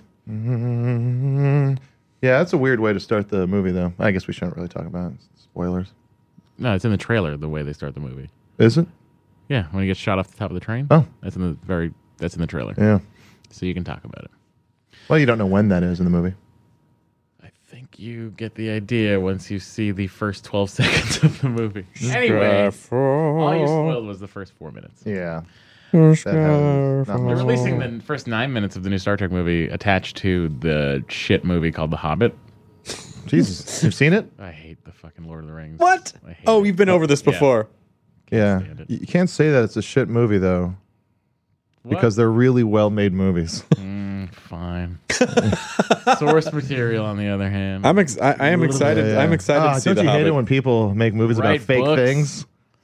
Mm, yeah, that's a weird way to start the movie, though. I guess we shouldn't really talk about it. Spoilers. No, it's in the trailer, the way they start the movie. Is it? Yeah, when he gets shot off the top of the train. Oh. That's in the very that's in the trailer. Yeah. So you can talk about it. Well, you don't know when that is in the movie. I think you get the idea once you see the first twelve seconds of the movie. Anyway, all you spoiled was the first four minutes. Yeah. That has not They're much- releasing the first nine minutes of the new Star Trek movie attached to the shit movie called The Hobbit. Jesus, you've seen it? I hate the fucking Lord of the Rings. What? I hate Oh, it. you've been over this Yeah. before. Yeah. stand it. You can't say that it's a shit movie, though, What? because they're really well-made movies. Mm, fine. Source material, on the other hand. I'm ex- I, I am excited. Yeah, yeah. I'm excited Ah, to see don't the you hate Hobbit. it when people make movies Write about fake books. things?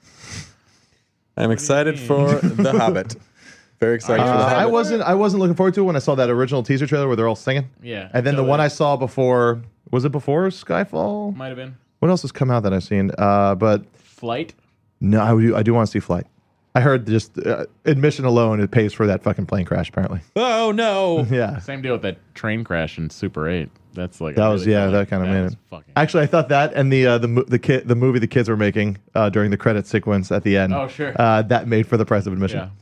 I'm excited for the Hobbit. Very excited for the Uh, I Hobbit. wasn't. I wasn't looking forward to it when I saw that original teaser trailer where they're all singing. Yeah. And then So the one it I saw before, was it before Skyfall? might have been What else has come out that I've seen? Uh, but Flight. no, I do. I do want to see Flight. I heard just uh, admission alone it pays for that fucking plane crash. Apparently, Oh no! yeah. Same deal with that train crash in Super eight. That's like That I was really yeah. felt That like kind of that made was it. Fucking. Actually, I thought that and the uh, the mo- the kid the movie the kids were making uh, during the credit sequence at the end. Oh, sure. Uh, that made for the price of admission. Yeah.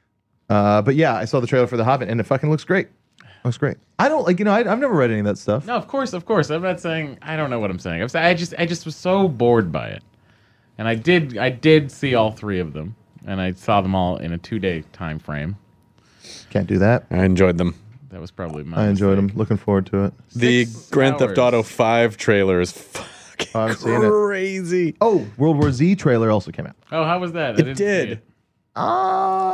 Uh, but yeah, I saw the trailer for The Hobbit and it fucking looks great. Looks great. I don't like you know I, I've never read any of that stuff. No, of course, of course. I'm not saying I don't know what I'm saying. I'm saying I just I just was so bored by it, and I did I did see all three of them, and I saw them all in a two day time frame. Can't do that. I enjoyed them. That was probably my. I enjoyed them. mistake. Looking forward to it. The Six Grand Theft hours. Auto five trailer is fucking Oh, I've seen it. crazy. Oh, World War Z trailer also came out. Oh, how was that? I It didn't see did. it. Ah,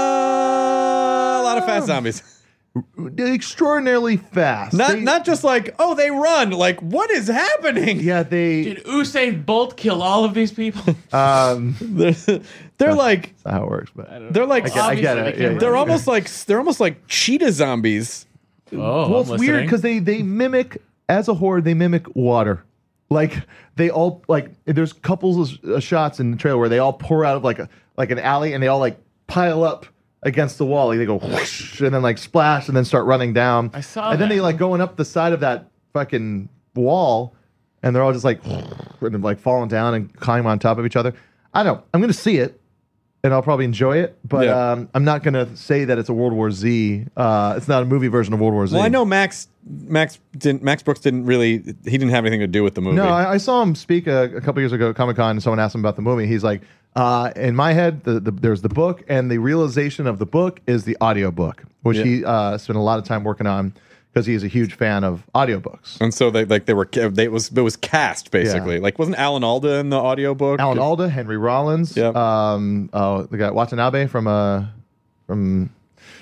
Uh, a lot of fast zombies. extraordinarily fast. Not They- not just like, oh, they run. Like, what is happening? Yeah, they. Did Usain Bolt kill all of these people? Um, They're, they're like that's not how it works, but they're like I get- I get Obviously, it, they yeah, can't yeah. they're run. almost like they're almost like cheetah zombies. Oh, well, I'm it's weird listening. because they they mimic as a horde. They mimic water. Like they all like. There's couples of uh, shots in the trailer where they all pour out of like a like an alley and they all like pile up against the wall. Like they go whoosh and then like splash and then start running down. I saw And then that. they like going up the side of that fucking wall, and they're all just like and like falling down and climbing on top of each other. I don't know. I'm gonna see it. And I'll probably enjoy it, but Yeah. um, I'm not going to say that it's a World War Z. Uh, it's not a movie version of World War Z. Well, I know Max Max didn't Max Brooks didn't really he didn't have anything to do with the movie. No, I, I saw him speak a, a couple years ago at Comic Con, and someone asked him about the movie. He's like, uh, in my head, the, the, there's the book, and the realization of the book is the audiobook, which Yeah. he uh, spent a lot of time working on because he is a huge fan of audiobooks. and so they like they were they it was it was cast basically. Yeah. Like wasn't Alan Alda in the audiobook? Alan Alda, Henry Rollins, Yep. um, oh, the guy Watanabe from uh, from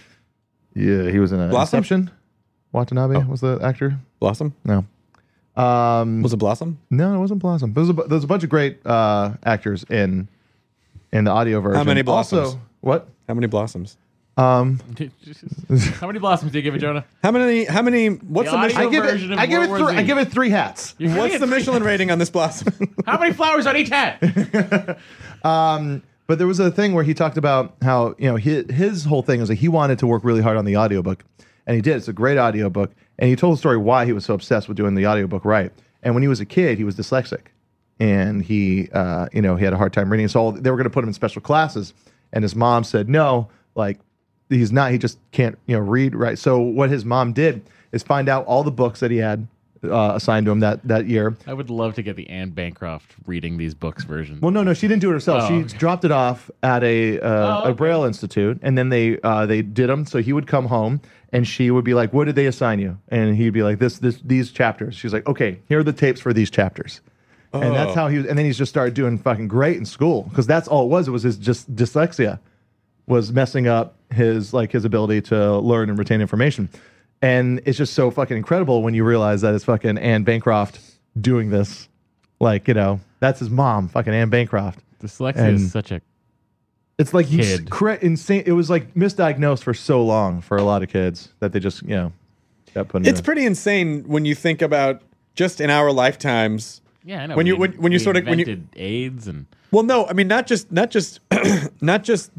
yeah, he was in a Blossom? Inception. Watanabe was the actor. Blossom? No. Um, Was it Blossom? No, it wasn't Blossom. There's a, bu- there's a bunch of great uh, actors in in the audio version. many Blossoms? Also, what? How many blossoms? How many blossoms do you give it, Jonah? How many? How many? What's The the, audio Michelin? I give version it. of I give it World War three. I Z. give it three hats. You're giving What's it the three- Michelin rating on this blossom? How many flowers on each hat? Um, but there was a thing where he talked about how you know his, his whole thing was that he wanted to work really hard on the audiobook, and he did. It's a great audiobook, and he told the story why he was so obsessed with doing the audiobook right. And when he was a kid, he was dyslexic, and he uh, you know he had a hard time reading. So they were going to put him in special classes, and his mom said no, like he's not. He just can't you know read right. So what his mom did is find out all the books that he had uh, assigned to him that that year. I would love to get the Anne Bancroft reading these books version. Well, no, no, she didn't do it herself. Oh, she okay. dropped it off at a uh, Oh, okay. a Braille Institute, and then they uh, they did them. So he would come home, and she would be like, "What did they assign you?" And he'd be like, "This, this, these chapters." She's like, "Okay, here are the tapes for these chapters." And that's Oh. how he was. And then he's just started doing fucking great in school because that's all it was. It was his just dyslexia was messing up his like his ability to learn and retain information. And it's just so fucking incredible when you realize that it's fucking Anne Bancroft doing this. Like, you know, that's his mom, fucking Anne Bancroft. Dyslexia And- is such a It's like you Kid. cra- insane. It was like misdiagnosed for so long for a lot of kids that they just, you know, got put in. It's a- pretty insane when you think about just in our lifetimes. yeah. I know. When you- we- when- when you we sort of- when you- invented AIDS and Well, no, I mean not just not just not just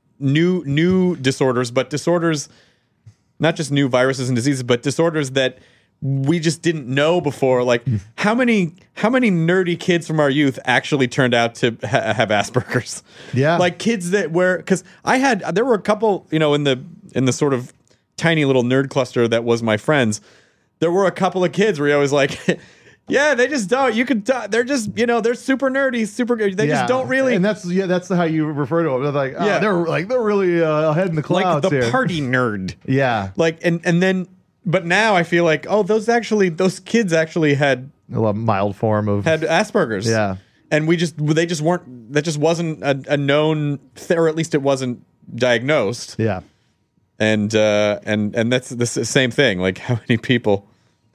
new new disorders, but disorders, not just new viruses and diseases, but disorders that we just didn't know before. Like how many how many nerdy kids from our youth actually turned out to ha- have Asperger's? Yeah. like kids that were because I had there were a couple you know in the in the sort of tiny little nerd cluster that was my friends. There were a couple of kids where I was like. Yeah, they just don't. You could. Uh, they're just, you know, they're super nerdy, super. They Yeah. just don't really. And that's yeah, that's how you refer to them. They're like, oh, Yeah. they're like they're really uh, ahead in the like clouds the here. party nerd. Yeah, Like and and then, but now I feel like oh, those actually, those kids actually had a little mild form of had Asperger's. Yeah. and we just they just weren't. That just wasn't a, a known, th- or at least it wasn't diagnosed. yeah. And uh, and and that's the s- same thing. Like how many people.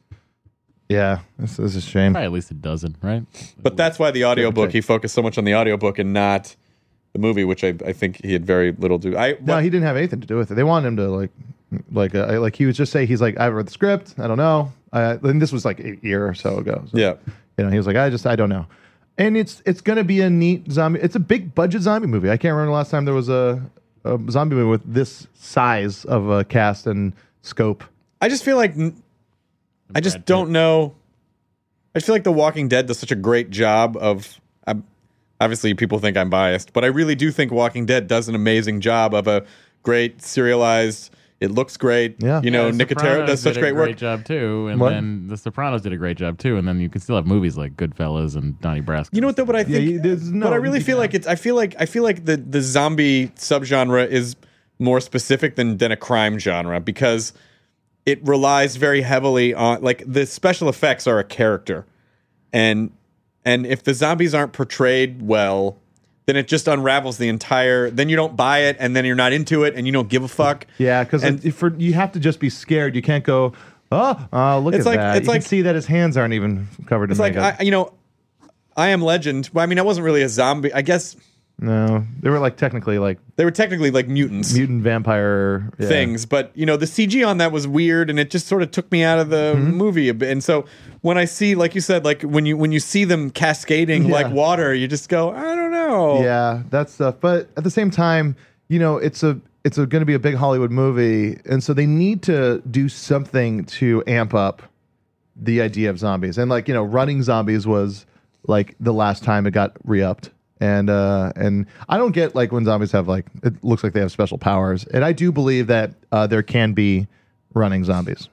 Yeah, this is a shame. probably at least a dozen, right? But that's why the audiobook, take. he focused so much on the audiobook and not the movie, which I, I think he had very little to do. I No, what- he didn't have anything to do with it. They wanted him to like, like, uh, like he would just say he's like, I read the script. I don't know. Uh, and this was like a year or so ago. So, yeah. you know, he was like, I just, I don't know. And it's it's gonna be a neat zombie. It's a big budget zombie movie. I can't remember the last time there was a, a zombie movie with this size of a cast and scope. I just feel like n- I just Brad Pitt. don't know. I just feel like The Walking Dead does such a great job of. I'm, obviously, people think I'm biased, but I really do think Walking Dead does an amazing job of a great serialized. It looks great. Yeah. You know, Yeah, The Nicotero Sopranos does such did great a work. great job too, and What? then The Sopranos did a great job too, and then you can still have movies like Goodfellas and Donnie Brasco. You know what though? What I think, you- there's no- but I really feel like it's. I feel like I feel like the the zombie subgenre is more specific than than a crime genre because it relies very heavily on like the special effects are a character, and and if the zombies aren't portrayed well, then it just unravels the entire. Then you don't buy it, and then you're not into it, and you don't give a fuck. Yeah, because And- for you have to just be scared. You can't go, oh, uh, look It's at like- that. it's you like- can see that his hands aren't even covered It's in like makeup. I, you know, I Am Legend. Well, I mean, I wasn't really a zombie. I guess no, they were like technically like they were technically like mutants. mutant vampire yeah. things, but you know the C G on that was weird, and it just sort of took me out of the Mm-hmm. movie a bit. And so when I see, like you said, like when you when you see them cascading Yeah. like water, you just go, I don't know. Yeah, that stuff. But at the same time, you know, it's a it's going to be a big Hollywood movie, and so they need to do something to amp up the idea of zombies. And like you know, running zombies was like the last time it got re-upped. And uh, and I don't get like when zombies have like it looks like they have special powers, and I do believe that uh, there can be running zombies.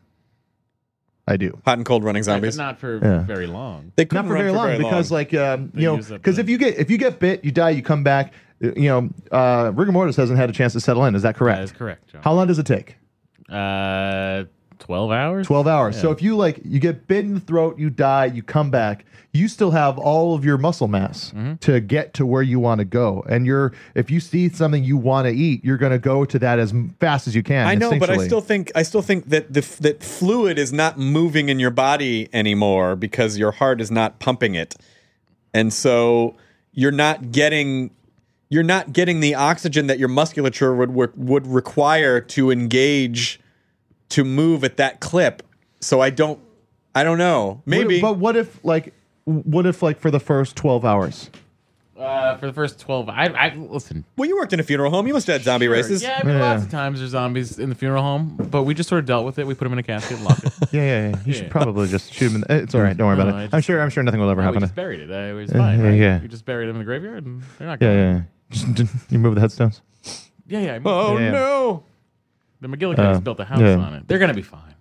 I do. Hot and cold running Right, but zombies. not for Yeah. very long. They couldn't Not for run very for long very because long. like um, They you know use up because the- if you get if you get bit, you die, you come back. uh, You know, uh, rigor mortis hasn't had a chance to settle in. Is that correct? That is correct, John. How long does it take? Uh, twelve hours. twelve hours. So Yeah. if you like, you get bit in the throat, you die, you come back, you still have all of your muscle mass Mm-hmm. to get to where you want to go. And you're, if you see something you want to eat, you're going to go to that as m- fast as you can. I know, but I instinctually. still think I still think that the f- that fluid is not moving in your body anymore because your heart is not pumping it, and so you're not getting. you're not getting the oxygen that your musculature would would, would require to engage to move at that clip. So I don't I don't know. Maybe. But what if like what if like for the first twelve hours? Uh, for the first twelve, I, I listen. Well, you worked in a funeral home. You must have had zombie Sure, races. Yeah, I mean, Yeah. lots of times there's zombies in the funeral home, but we just sort of dealt with it. We put them in a casket and locked it. Yeah, yeah, yeah. You Yeah. should probably just shoot him. In the, it's all right. Don't worry No, about I it. just- I'm sure. I'm sure nothing will ever No, we happen. just buried it. Uh, it was Uh, fine, yeah, right? yeah. We just buried them in the graveyard, and they're not Yeah, going. yeah. Just, you move the headstones. Yeah, yeah. I mean, Oh Yeah. no. the McGillicuddies Uh, built a house yeah. on it. They're gonna be fine.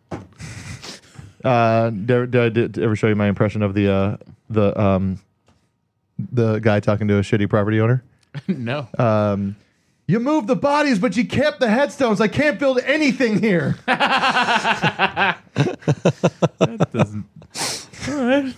Uh, did, did I did ever show you my impression of the uh, the um, the guy talking to a shitty property owner? No. Um, you moved the bodies, but you kept the headstones. I can't build anything here. That doesn't. All right.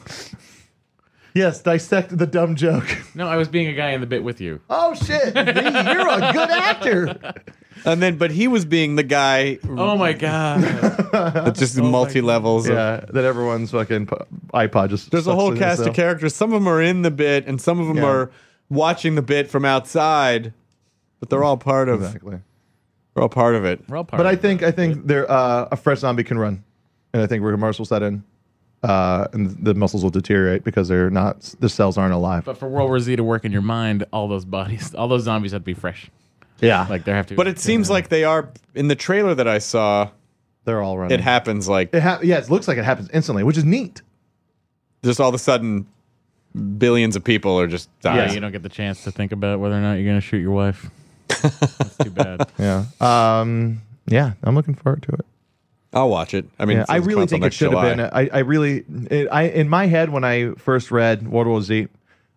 Yes, dissect the dumb joke. No, I was being a guy in the bit with you. Oh shit! Lee, you're a good actor. And then, but he was being the guy Oh my god. that just multi levels. Yeah, that everyone's fucking po- iPod just. There's a sucks whole in cast of itself. characters. Some of them are in the bit, and some of them Yeah. are watching the bit from outside. But they're all part of. Exactly. They're all part of it. We're all part But of I it. think I think there uh, a fresh zombie can run, and I think rigor mortis will set in, uh, and the muscles will deteriorate because they're not the cells aren't alive. But for World War Z to work in your mind, all those bodies, all those zombies have to be fresh. Yeah, Like they have to. But it seems like they are in the trailer that I saw. they're all running. It happens like It ha- yeah, it looks like it happens instantly, which is neat. just all of a sudden, billions of people are just yeah, dying. you don't get the chance to think about whether or not you're going to shoot your wife. That's too bad. Yeah. Um. Yeah, I'm looking forward to it. I'll watch it. I mean, Yeah, I it's really console think it next should have July. been. I, I really, it, I in my head when I first read World War Z,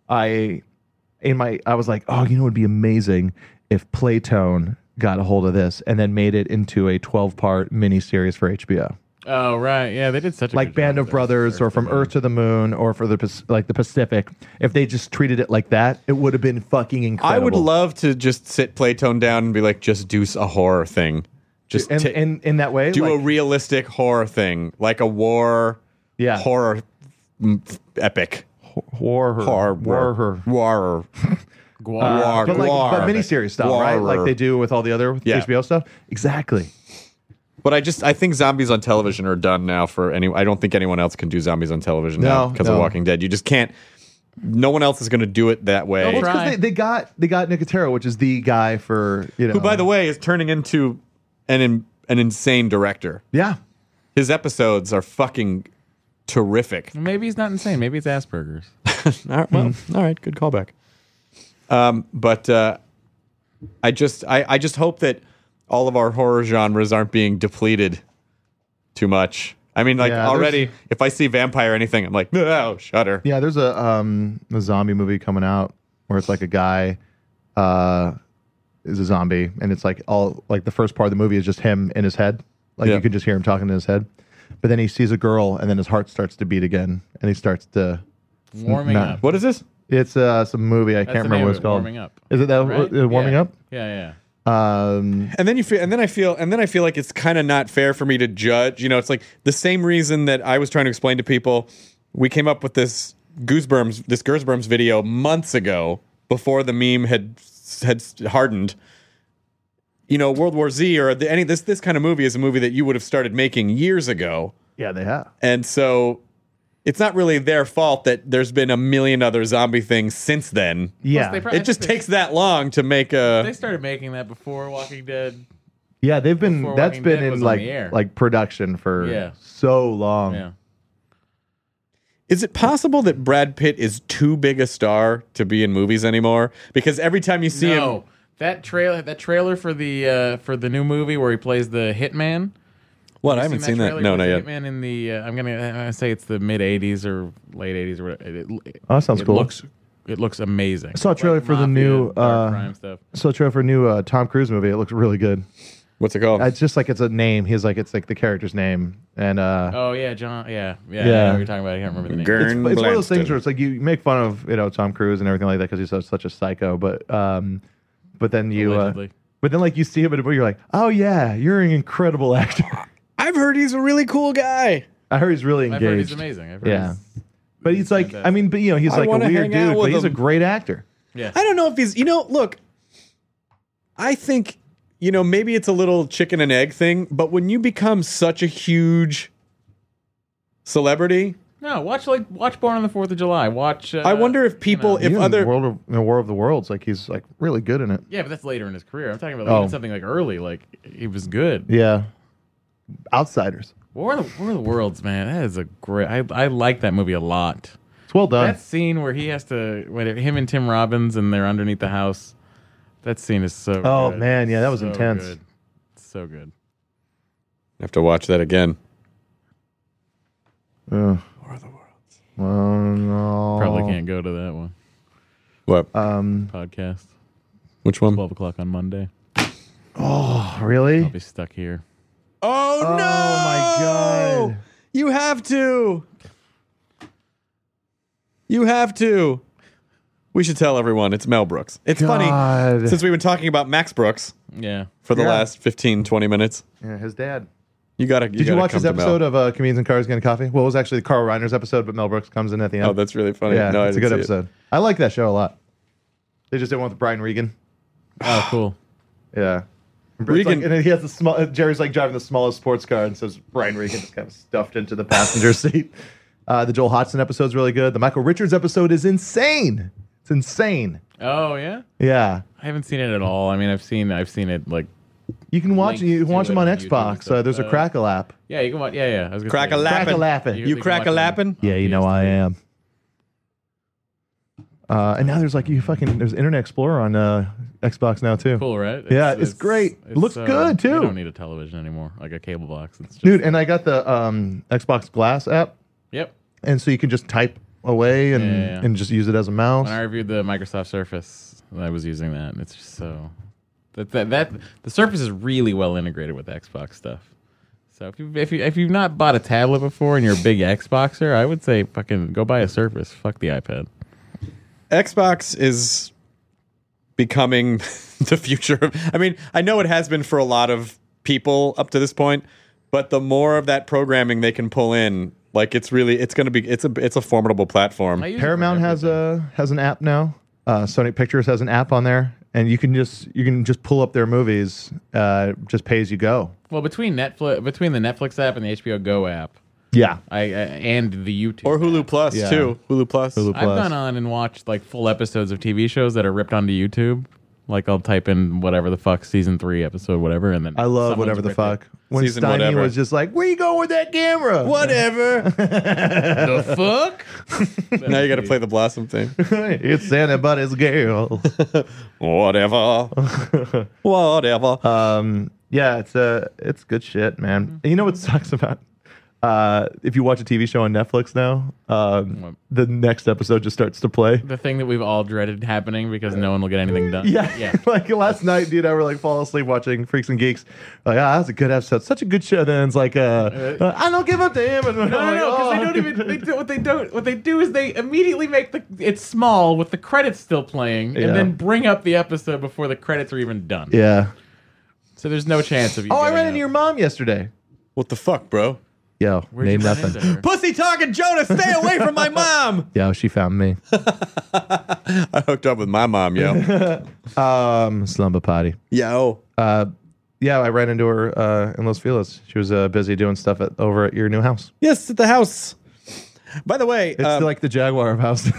I in my I was like, oh, you know, it would be amazing if Playtone got a hold of this and then made it into a twelve part miniseries for H B O, Oh right, yeah, they did such a like good Band job of with Brothers Earth or From to Moon. Earth to the Moon or for the Pac- like the Pacific. If they just treated it like that, it would have been fucking incredible. I would love to just sit Playtone down and be like, just do a horror thing. Just and ta- in in that way, do a like, realistic horror thing, like a war yeah, horror mm, epic. horror, Horror. horror. War. Guar. War. But like, War. but miniseries style, right? War. Like they do with all the other Yeah. H B O stuff. Exactly. But I just I think zombies on television are done now for any. I don't think anyone else can do zombies on television now No, because no. of Walking Dead. You just can't. No one else is going to do it that way. Well, it's 'cause Try. they, they got they got Nicotero, which is the guy for you know. Who, by the way, is turning into an in, an insane director. yeah, His episodes are fucking terrific. Maybe he's not insane. Maybe it's Asperger's. All right, well, all right, good callback. Um, but uh, I just I, I just hope that all of our horror genres aren't being depleted too much. I mean, like Yeah, already, there's- if I see vampire or anything, I'm like, no, Shudder. yeah. There's a um a zombie movie coming out where it's like a guy uh is a zombie, and it's like all like the first part of the movie is just him in his head, like Yeah. you can just hear him talking in his head. But then he sees a girl, and then his heart starts to beat again, and he starts to. Warming No. up. What is this? It's uh some movie I That's can't the remember name what of it's it, called. Warming Up. Is it that Right? uh, warming Yeah. up? Yeah, yeah. Um, And then you feel, and then I feel, and then I feel like it's kind of not fair for me to judge. You know, it's like the same reason that I was trying to explain to people. We came up with this Goosebumps, this Goosebumps video months ago before the meme had had hardened. You know, World War Z or the, any this this kind of movie is a movie that you would have started making years ago, yeah, they have. and so it's not really their fault that there's been a million other zombie things since then. Yeah, they probably- It just they- takes that long to make a. They started making that before Walking Dead. yeah, they've been. Before That's Walking been Dead in was on like the air. like production for Yeah. so long. Yeah. Is it possible that Brad Pitt is too big a star to be in movies anymore? Because every time you see no, him, that trailer, that trailer for the uh, for the new movie where he plays the hitman. what? I You haven't seen that. trailer? No, He not plays yet. the Hitman in the. Uh, I'm gonna uh, say it's the mid eighties or late eighties or whatever. It, it, Oh, that sounds it cool. Looks, it looks amazing. I saw a trailer Like for the mafia, new, dark uh, crime stuff. I saw a trailer for a new uh, Tom Cruise movie. It looks really good. What's it called? It's just like it's a name. He's like it's like the character's name, and uh, Oh yeah, John. Yeah, yeah. Yeah. I know what you're talking about. I can't remember the name. Gurn it's, it's one of those things Blanston. where it's like you make fun of you know Tom Cruise and everything like that because he's such, such a psycho, but um, but then you uh, Allegedly. but then like you see him in a movie, you're like, oh yeah, you're an incredible actor. I've heard he's a really cool guy. I heard he's really I've engaged. heard he's amazing. I've heard Yeah. he's- But he's like, I mean, but you know, he's I like a wanna weird hang out dude, with but he's a him. great actor. yeah. I don't know if he's. You know, look. I think, you know, maybe it's a little chicken and egg thing, but when you become such a huge celebrity, No, watch like watch Born on the Fourth of July. Watch. Uh, I wonder if people, you know. if He's other, in World of, in the War of the Worlds, like he's like really good in it. Yeah, but that's later in his career. I'm talking about like, Oh. even something like early. Like he was good. Yeah, Outsiders. War of the War of the Worlds, man. That is a great. I I like that movie a lot. It's well done. That scene where he has to, when him and Tim Robbins and they're underneath the house. That scene is so. Oh, good. man, yeah, that was So intense. good. So good. I have to watch that again. Ugh. Oh no. Probably can't go to that one What? Um. podcast. Which one? Twelve o'clock on Monday. Oh, really? I'll be stuck here. Oh, Oh no! my god. You have to. You have to. We should tell everyone it's Mel Brooks. It's God. funny, since we've been talking about Max Brooks Yeah. for the Yeah. last fifteen, twenty minutes. Yeah, his dad. You gotta. You Did you gotta watch come this to episode Mel. of uh, Comedians in Cars Getting Coffee? Well, it was actually Carl Reiner's episode, but Mel Brooks comes in at the end. Oh, that's really funny. yeah, no, I it's a didn't good see it. episode. I like that show a lot. They just didn't want the Brian Regan. Oh, cool. Yeah. It's Regan- like- and he has the small. uh, Jerry's like driving the smallest sports car, and says Brian Regan just kind of stuffed into the passenger seat. Uh, the Joel Hodgson episode's really good. The Michael Richards episode is insane. It's insane. Oh yeah. Yeah, I haven't seen it at all. I mean, I've seen I've seen it like. you can watch. Linked You can to watch it them on on YouTube and Xbox. stuff. Uh, there's a Uh, Crackle app. Yeah, you can watch. Yeah, yeah. I was gonna Crack a say, lapping. Crack-a-lapping. You, You can crack watch a it lapping? on Yeah, you know P S I three. am. Uh, and now there's like you fucking there's Internet Explorer on uh, Xbox now too. Cool, right? Yeah, it's great. It looks good, too. You don't need a television anymore, like a cable box. It's just, Dude, and I got the um, Xbox Glass app, Yep. and so you can just type away and, Yeah, yeah, yeah. and just use it as a mouse. When I reviewed the Microsoft Surface, I was using that. And it's just so that that that the Surface is really well integrated with Xbox stuff. So if you if you if you've not bought a tablet before and you're a big Xboxer, I would say fucking go buy a Surface. Fuck the iPad. Xbox is becoming the future of, I mean, I know it has been for a lot of people up to this point, but the more of that programming they can pull in, like it's really it's going to be it's a it's a formidable platform. I use it for Paramount has everything. a has an app now. Uh, Sony Pictures has an app on there, and you can just you can just pull up their movies, uh, just pay as you go. Well, between Netflix, between the Netflix app and the H B O Go app, Yeah, I, I and the YouTube Or Hulu app, Plus Yeah. too. Hulu Plus. Hulu I've Plus. gone on and watched like full episodes of T V shows that are ripped onto YouTube. Like I'll type in whatever the fuck season three episode whatever, and then I love someone's whatever the ripped it. fuck. When Season Steiny whatever. was just like, "Where you going with that camera?" Whatever. The fuck? Now you got to play the Blossom thing. It's anybody's girl. Whatever. Whatever. Um, yeah, it's uh, it's good shit, man. And you know what sucks about uh, if you watch a T V show on Netflix now, um, What? the next episode just starts to play. The thing that we've all dreaded happening because no one will get anything done. Yeah, yeah. like last night, dude, I were like fall asleep watching Freaks and Geeks. Like, ah, that's a good episode, such a good show. Then it's like, uh, uh, I don't give up to him. And No, no, no, because they don't even. They do, what they don't. What they do is they immediately make the it's small with the credits still playing, Yeah. and then bring up the episode before the credits are even done. Yeah. So there's no chance of you. Oh, I getting ran up. into your mom yesterday. What the fuck, bro? Yo, Where'd name you run nothing. into her? Pussy talking Jonah, stay away from my mom. Yo, she found me. I hooked up with my mom, yo. Um, slumber party. Yo. Uh, yeah, I ran into her uh, in Los Feliz. She was uh, busy doing stuff at, over at your new house. Yes, at the house. By the way, It's um, like the Jaguar of houses.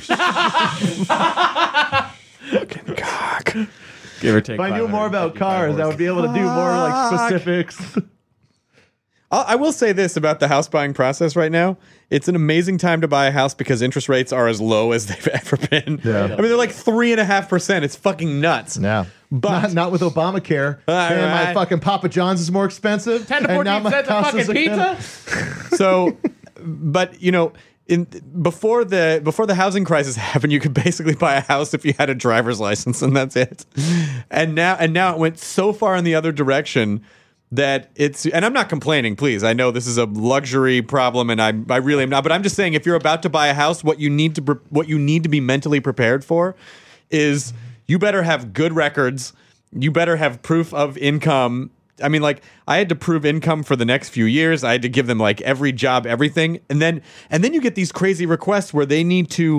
cock. Give or take. If I knew more about five hundred fifty-five cars, I would be able to do more like specifics. I'll, I will say this about the house buying process right now. It's an amazing time to buy a house because interest rates are as low as they've ever been. Yeah. I mean, they're like three and a half percent. It's fucking nuts. Yeah. But- not, not with Obamacare. All and my right. fucking Papa John's is more expensive. ten to and now fourteen my cents a house fucking is again- pizza. So, but you know, in before the before the housing crisis happened, you could basically buy a house if you had a driver's license, and that's it. And now, and now it went so far in the other direction that it's. And I'm not complaining, please. I know this is a luxury problem, and I I really am not. But I'm just saying, if you're about to buy a house, what you need to pre- what you need to be mentally prepared for is you better have good records. You better have proof of income. I mean, like, I had to prove income for the next few years. I had to give them like every job, everything, and then and then you get these crazy requests where they need to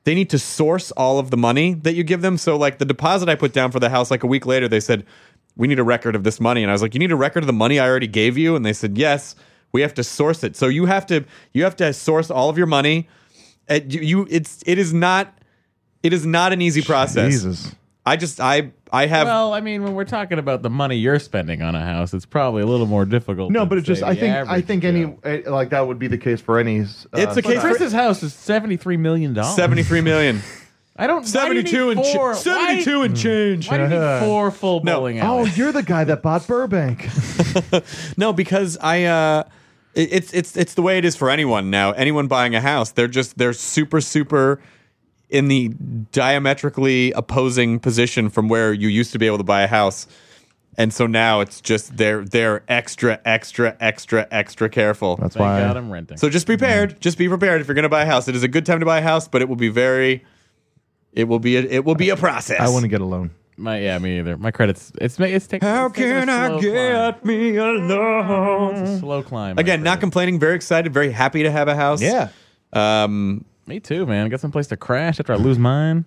they need to source all of the money that you give them. So like the deposit I put down for the house, like a week later, they said, we need a record of this money. And I was like, you need a record of the money I already gave you? And they said, yes, we have to source it. So you have to, you have to source all of your money. And you, you it's, it is not, it is not an easy process. Jesus. I just, I, I have. Well, I mean, when we're talking about the money you're spending on a house, it's probably a little more difficult. No, than, but it just say, I the think I average think Joe. any eh, like that would be the case for any. Uh, It's a case for- Chris's house is seventy-three million dollars. seventy-three million. I don't. seventy-two why and do you need ch- four? seventy-two and change. Why, why do you need four full No. bowling Oh, alleys? you're the guy that bought Burbank. No, because I uh it- it's it's it's the way it is for anyone now. Anyone buying a house, they're just they're super super in the diametrically opposing position from where you used to be able to buy a house. And so now it's just they're they're extra extra extra extra careful. That's Thank why. God I'm renting. So just be prepared. Just be prepared if you're going to buy a house. It is a good time to buy a house, but it will be very it will be a, it will be a process. I want to get a loan. My yeah, me either. My credits. It's it's taking. How it's taking a can I slow get climb. me alone? It's a slow climb. my Again, not credit. complaining, very excited, very happy to have a house. Yeah. Um Me too, man. Got some place to crash after I lose mine.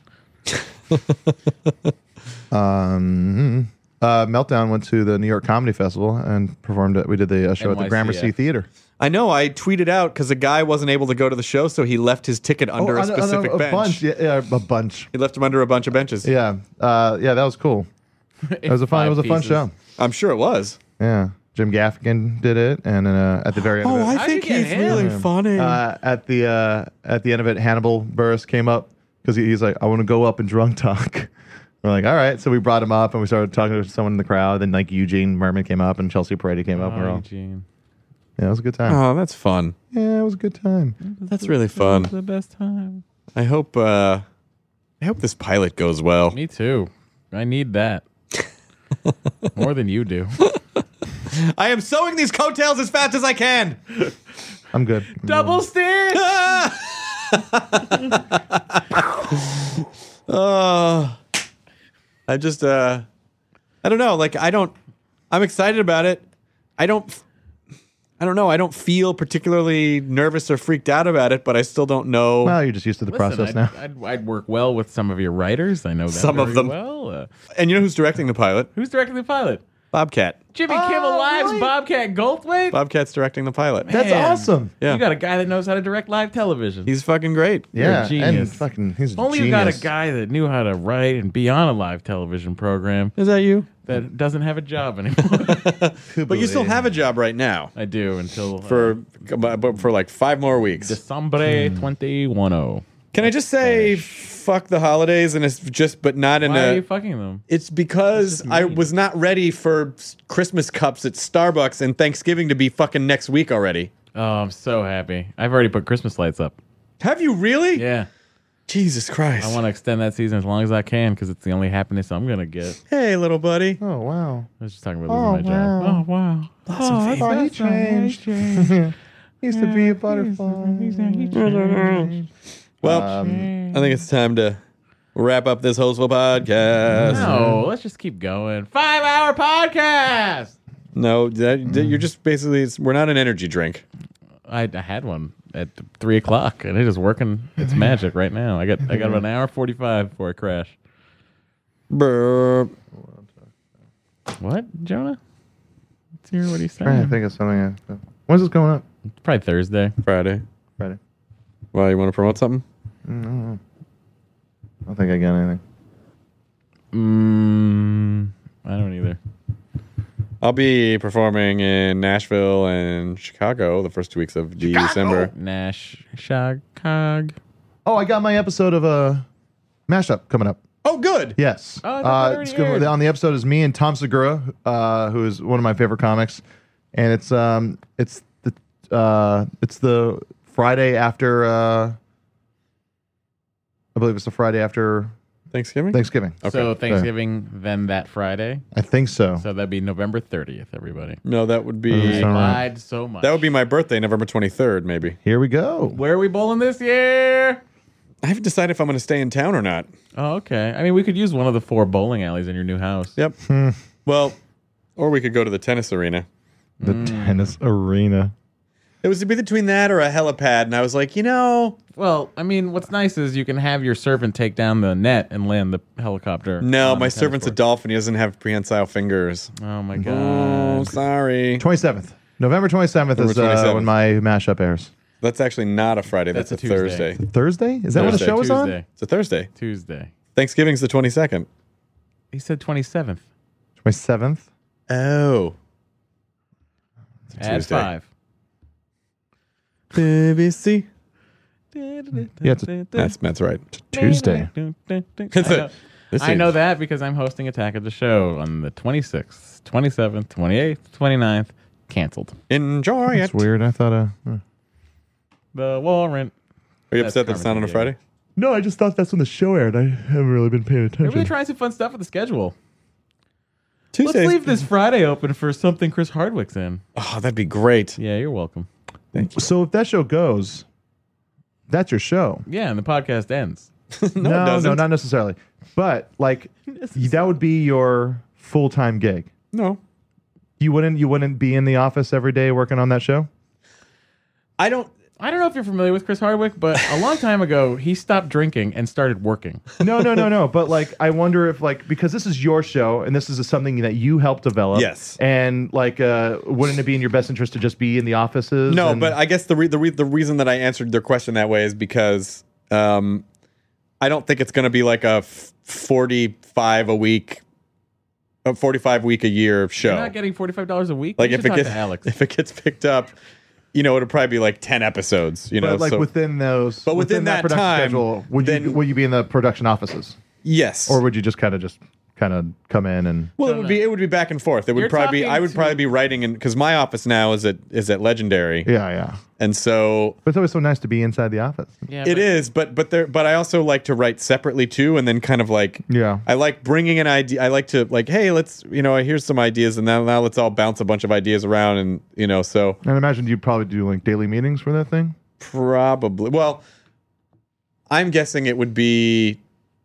Um, uh, Meltdown went to the New York Comedy Festival and performed it. We did the uh, show at the N Y C F. Gramercy Theater. I know. I tweeted out because a guy wasn't able to go to the show, so he left his ticket under a on on specific a, bench. bunch. Yeah, yeah, a bunch. He left him under a bunch of benches. Yeah. Uh, yeah, that was cool. It was a fun. It was a fun show. I'm sure it was. Yeah. Jim Gaffigan did it, and uh, at the very end Oh, of it, I How'd think you get he's him? really Yeah. funny. uh, at the uh, at the end of it, Hannibal Buress came up because he, he's like, I want to go up and drunk talk. We're like, all right. So we brought him up and we started talking to someone in the crowd. Then like Eugene Merman came up and Chelsea Peretti came up. And we're Oh, all, Eugene. yeah, it was a good time. oh, that's fun. Yeah, it was a good time. That's really fun. The best time. I hope. Uh, I hope this pilot goes well. Me too. I need that more than you do. I am sewing these coattails as fast as I can. I'm good. Double stitch. Oh, I just. Uh, I don't know. Like I don't. I'm excited about it. I don't. I don't know. I don't feel particularly nervous or freaked out about it, but I still don't know. Well, you're just used to the Listen, process I'd, now. I'd, I'd work well with some of your writers. I know that Some of very them. well. Uh, And you know who's directing the pilot? who's directing the pilot? Bobcat. Jimmy Oh, Kimmel Live's really? Bobcat Goldthwait. Bobcat's directing the pilot. That's Man. awesome. Yeah. You got a guy that knows how to direct live television. He's fucking great. Yeah, a genius. and fucking, he's a Only genius. you got a guy that knew how to write and be on a live television program Is that you? that doesn't have a job anymore. But you still have a job right now I do until uh, for but for like five more weeks. December twenty ten. Can I just say fuck the holidays and it's just but not in Why are you a fucking them? it's because just I mean. was not ready for s- Christmas cups at Starbucks and Thanksgiving to be fucking next week already. Oh, I'm so happy. I've already put Christmas lights up. Have you really? Yeah. Jesus Christ. I want to extend that season as long as I can because it's the only happiness I'm going to get. Hey, little buddy. Oh, wow. I was just talking about Oh, losing my wow. job. Oh, wow. Lots of I thought he that's nice. changed. He used to be a butterfly. Well, Um, I think it's time to wrap up this hostful podcast. No, let's just keep going. Five hour podcast. No, that, that- you're just basically it's, we're not an energy drink. I, I had one at three o'clock, and it is working. It's magic right now. I got I got about an hour forty five before I crash. Burp. What, Jonah? Let's hear what he's trying to saying. think of something. I- When's this going up? Probably Thursday. Friday. Friday. Well, you want to promote something? I don't think I got anything. Mm, I don't either. I'll be performing in Nashville and Chicago the first two weeks of December. Nash Shagcog. Oh, I got my episode of uh, Mashup coming up. Oh, good. Yes. Oh, I thought that uh, already it's good. aired. On the episode is me and Tom Segura, uh, who is one of my favorite comics, and it's um it's the uh it's the Friday after uh I believe it's the Friday after Thanksgiving? Thanksgiving. Okay. So Thanksgiving, then that Friday. I think so. So that'd be November thirtieth, everybody. No, that would Oh, be I that's all right. lied so much. that would be my birthday, November twenty-third, maybe. Here we go. Where are we bowling this year? I haven't decided if I'm going to stay in town or not. Oh, okay. I mean, we could use one of the four bowling alleys in your new house. Yep. Well, or we could go to the tennis arena. The tennis arena. It was to be between that or a helipad, and I was like, you know, Well, I mean, what's nice is you can have your servant take down the net and land the helicopter. no, on my the servant's a tennis dolphin. He doesn't have prehensile fingers. court. Oh my Oh, god. sorry. twenty-seventh. November twenty-seventh is November uh, twenty-seventh. when my mashup airs. That's actually not a Friday. That's, That's a, a Tuesday. Thursday. Thursday? Is that when the Thursday. show is on? Tuesday. It's a Thursday. Tuesday. Thanksgiving's the twenty-second. He said twenty-seventh. twenty-seventh. Oh. Add Tuesday. five. B C. Yeah, it's a- That's that's right. Tuesday. I know, This I know is- that because I'm hosting Attack of the Show on the twenty-sixth, twenty-seventh, twenty-eighth, twenty-ninth. Canceled. Enjoy That's it. weird. I thought. Uh, uh. The warrant. Are you That's upset that's not on a Carmen Friday? No, I just thought that's when the show aired. I haven't really been paying They're attention. really trying some fun stuff with the schedule. Tuesdays. Let's leave this Friday open for something Chris Hardwick's in. Oh, that'd be great. Yeah, you're welcome. Thank you. So if that show goes, that's your show. Yeah, and the podcast ends. No, it no, doesn't. no, not necessarily. But like, that would be your full time gig. No. You wouldn't. You wouldn't be in the office every day working on that show. I don't. I don't know if you're familiar with Chris Hardwick, but a long time ago, he stopped drinking and started working. No, no, no, no. But like, I wonder if like because this is your show and this is something that you helped develop. Yes. And like, uh, wouldn't it be in your best interest to just be in the offices? No, and- but I guess the re- the re- the reason that I answered their question that way is because um, I don't think it's going to be like a f- forty-five a week, a forty-five week a year show. You're not getting forty-five dollars a week? like You if should it talk gets to Alex. if it gets picked up, you know, it'll probably be like ten episodes. You know, but like so within those, But within that production time, schedule, would you then- would you be in the production offices, yes, or would you just kind of just kind of come in and? well, it would be it would be back and forth. It would You're probably be I talking would to- probably be writing in because my office now is at is at Legendary, Yeah, yeah. and so But it's always so nice to be inside the office. Yeah, it but- is. But but there but I also like to write separately too, and then kind of like Yeah. I like bringing an idea. I like to like, hey, let's you know, here's some ideas, and now now let's all bounce a bunch of ideas around, and you know, so And I imagine you'd probably do like daily meetings for that thing. probably well, I'm guessing it would be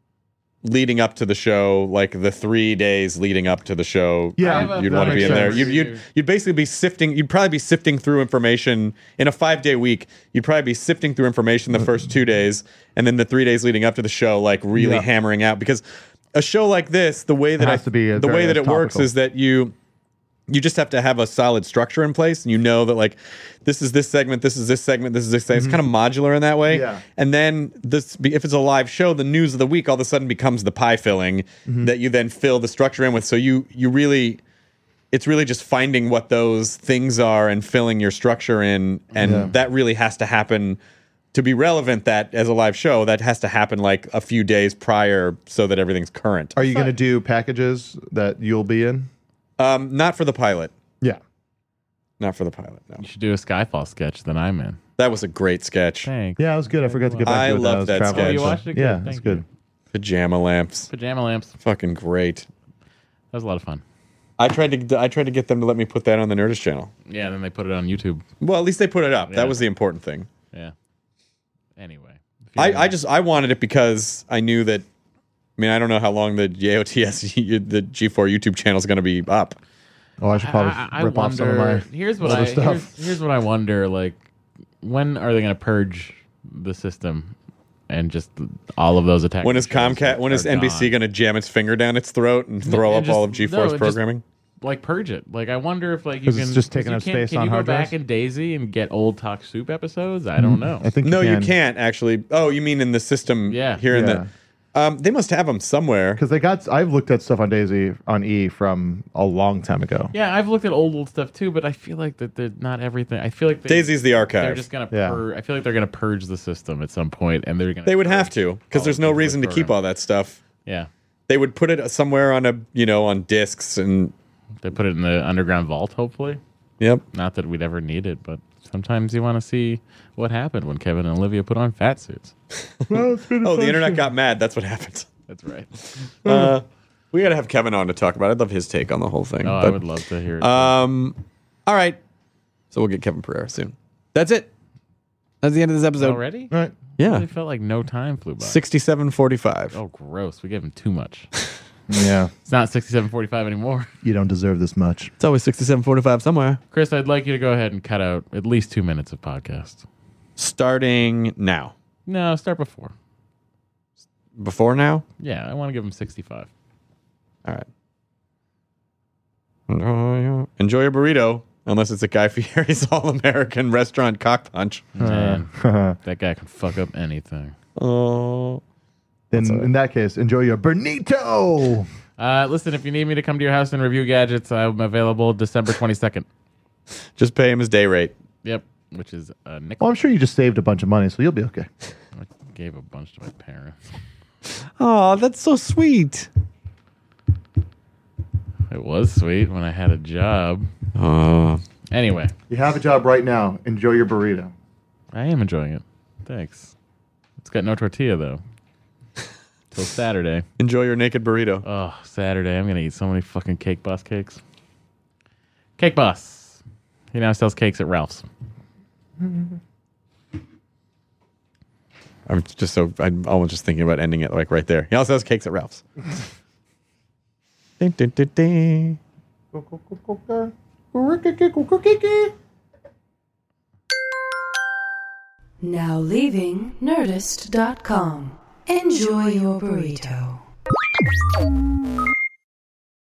leading up to the show, like the three days leading up to the show. Yeah, I have a you'd that want to be makes in there. sense. You'd, you'd you'd basically be sifting. You'd probably be sifting through information in a five day week. You'd probably be sifting through information the first two days, and then the three days leading up to the show, like really Yeah. hammering out because a show like this, the way that has I, to be, uh, the very, way that uh, it works topical. is that you you just have to have a solid structure in place, and you know that like this is this segment, this is this segment, this is this segment. It's kind of modular in that way. Yeah. And then this, if it's a live show, the news of the week all of a sudden becomes the pie filling that you then fill the structure in with. So you you really, it's really just finding what those things are and filling your structure in, and Yeah. that really has to happen. To be relevant, that as a live show, that has to happen like a few days prior, so that everything's current. Are you going to do packages that you'll be in? Um, not for the pilot. Yeah. Not for the pilot. No, You should do a Skyfall sketch that I'm in. that was a great sketch. Thanks. Yeah, it was good. I forgot to get back I to it. love was that traveling. sketch. Oh, you watched it? Good. Yeah, Thank it's good. you. Pajama lamps, Pajama lamps. fucking great. That was a lot of fun. I tried to I tried to get them to let me put that on the Nerdist channel. Yeah, and then they put it on YouTube. Well, at least they put it up. Yeah. That was the important thing. Yeah. Anyway. If you- I, I just I wanted it because I knew that. I mean, I don't know how long the J O T S the G four YouTube channel is going to be up. Oh, I should probably I, I rip off some of wonder. my. Here's what other I stuff. here's, here's what I wonder. Like, when are they going to purge the system and just all of those attacks? When is Comcast? When is N B C going to jam its finger down its throat and throw And up just- all of G four's no, just- programming? like purge it? Like, I wonder if like you 'Cause can it's just 'cause taking you up can't- space Can on you go hard back drives? in Daisy and get old Talk Soup episodes? I don't know. I think No, you you can. can't actually. Oh, you mean in the system? Yeah. Here in Yeah. the. Um, they must have them somewhere. Because they got. I've looked at stuff on Daisy on E from a long time ago. Yeah, I've looked at old old stuff too, but I feel like that they're not everything. I feel like they, Daisy's the archive. They're just gonna. Yeah. Pur- I feel like they're gonna purge the system at some point, and they're gonna. They would have purge to because all there's of no the reason to keep program. all that stuff. Yeah, They would put it somewhere on a you know on discs and they put it in the underground vault. Hopefully, yep. not that we'd ever need it, but sometimes you want to see what happened when Kevin and Olivia put on fat suits. Well, it's been a Oh, the fun internet show. got mad. That's what happened. That's right. Uh, we got to have Kevin on to talk about it. I'd love his take on the whole thing. Oh, I But, would love to hear it. Um, all right. So we'll get Kevin Pereira soon. That's it. That's the end of this episode. Already? All right. It Yeah. really felt like no time flew by. sixty-seven forty-five. Oh, gross. We gave him too much. Yeah. It's not sixty-seven forty-five anymore. You don't deserve this much. It's always sixty-seven forty-five somewhere. Chris, I'd like you to go ahead and cut out at least two minutes of podcast. Starting now. No, start before. Before now? Yeah, I want to give him sixty-five. All right. Enjoy your burrito, unless it's a Guy Fieri's All-American Restaurant Cock Punch. Man, that guy can fuck up anything. Oh. Then in that case, enjoy your Burnito. Uh, listen, if you need me to come to your house and review gadgets, I'm available December twenty-second. Just pay him his day rate. Yep, which is a nickel. Well, I'm sure you just saved a bunch of money, so you'll be okay. I gave a bunch to my parents. Oh, that's so sweet. It was sweet when I had a job. Oh. Anyway, You have a job right now. Enjoy your burrito. I am enjoying it. Thanks. It's got no tortilla, though. Till Saturday. Enjoy your naked burrito. Oh, Saturday. I'm going to eat so many fucking Cake Boss cakes. Cake Boss. He now sells cakes at Ralph's. I'm just so, I'm almost just thinking about ending it like right there. He also has cakes at Ralph's. Dun, dun, dun, dun. Now leaving Nerdist dot com. Enjoy your burrito.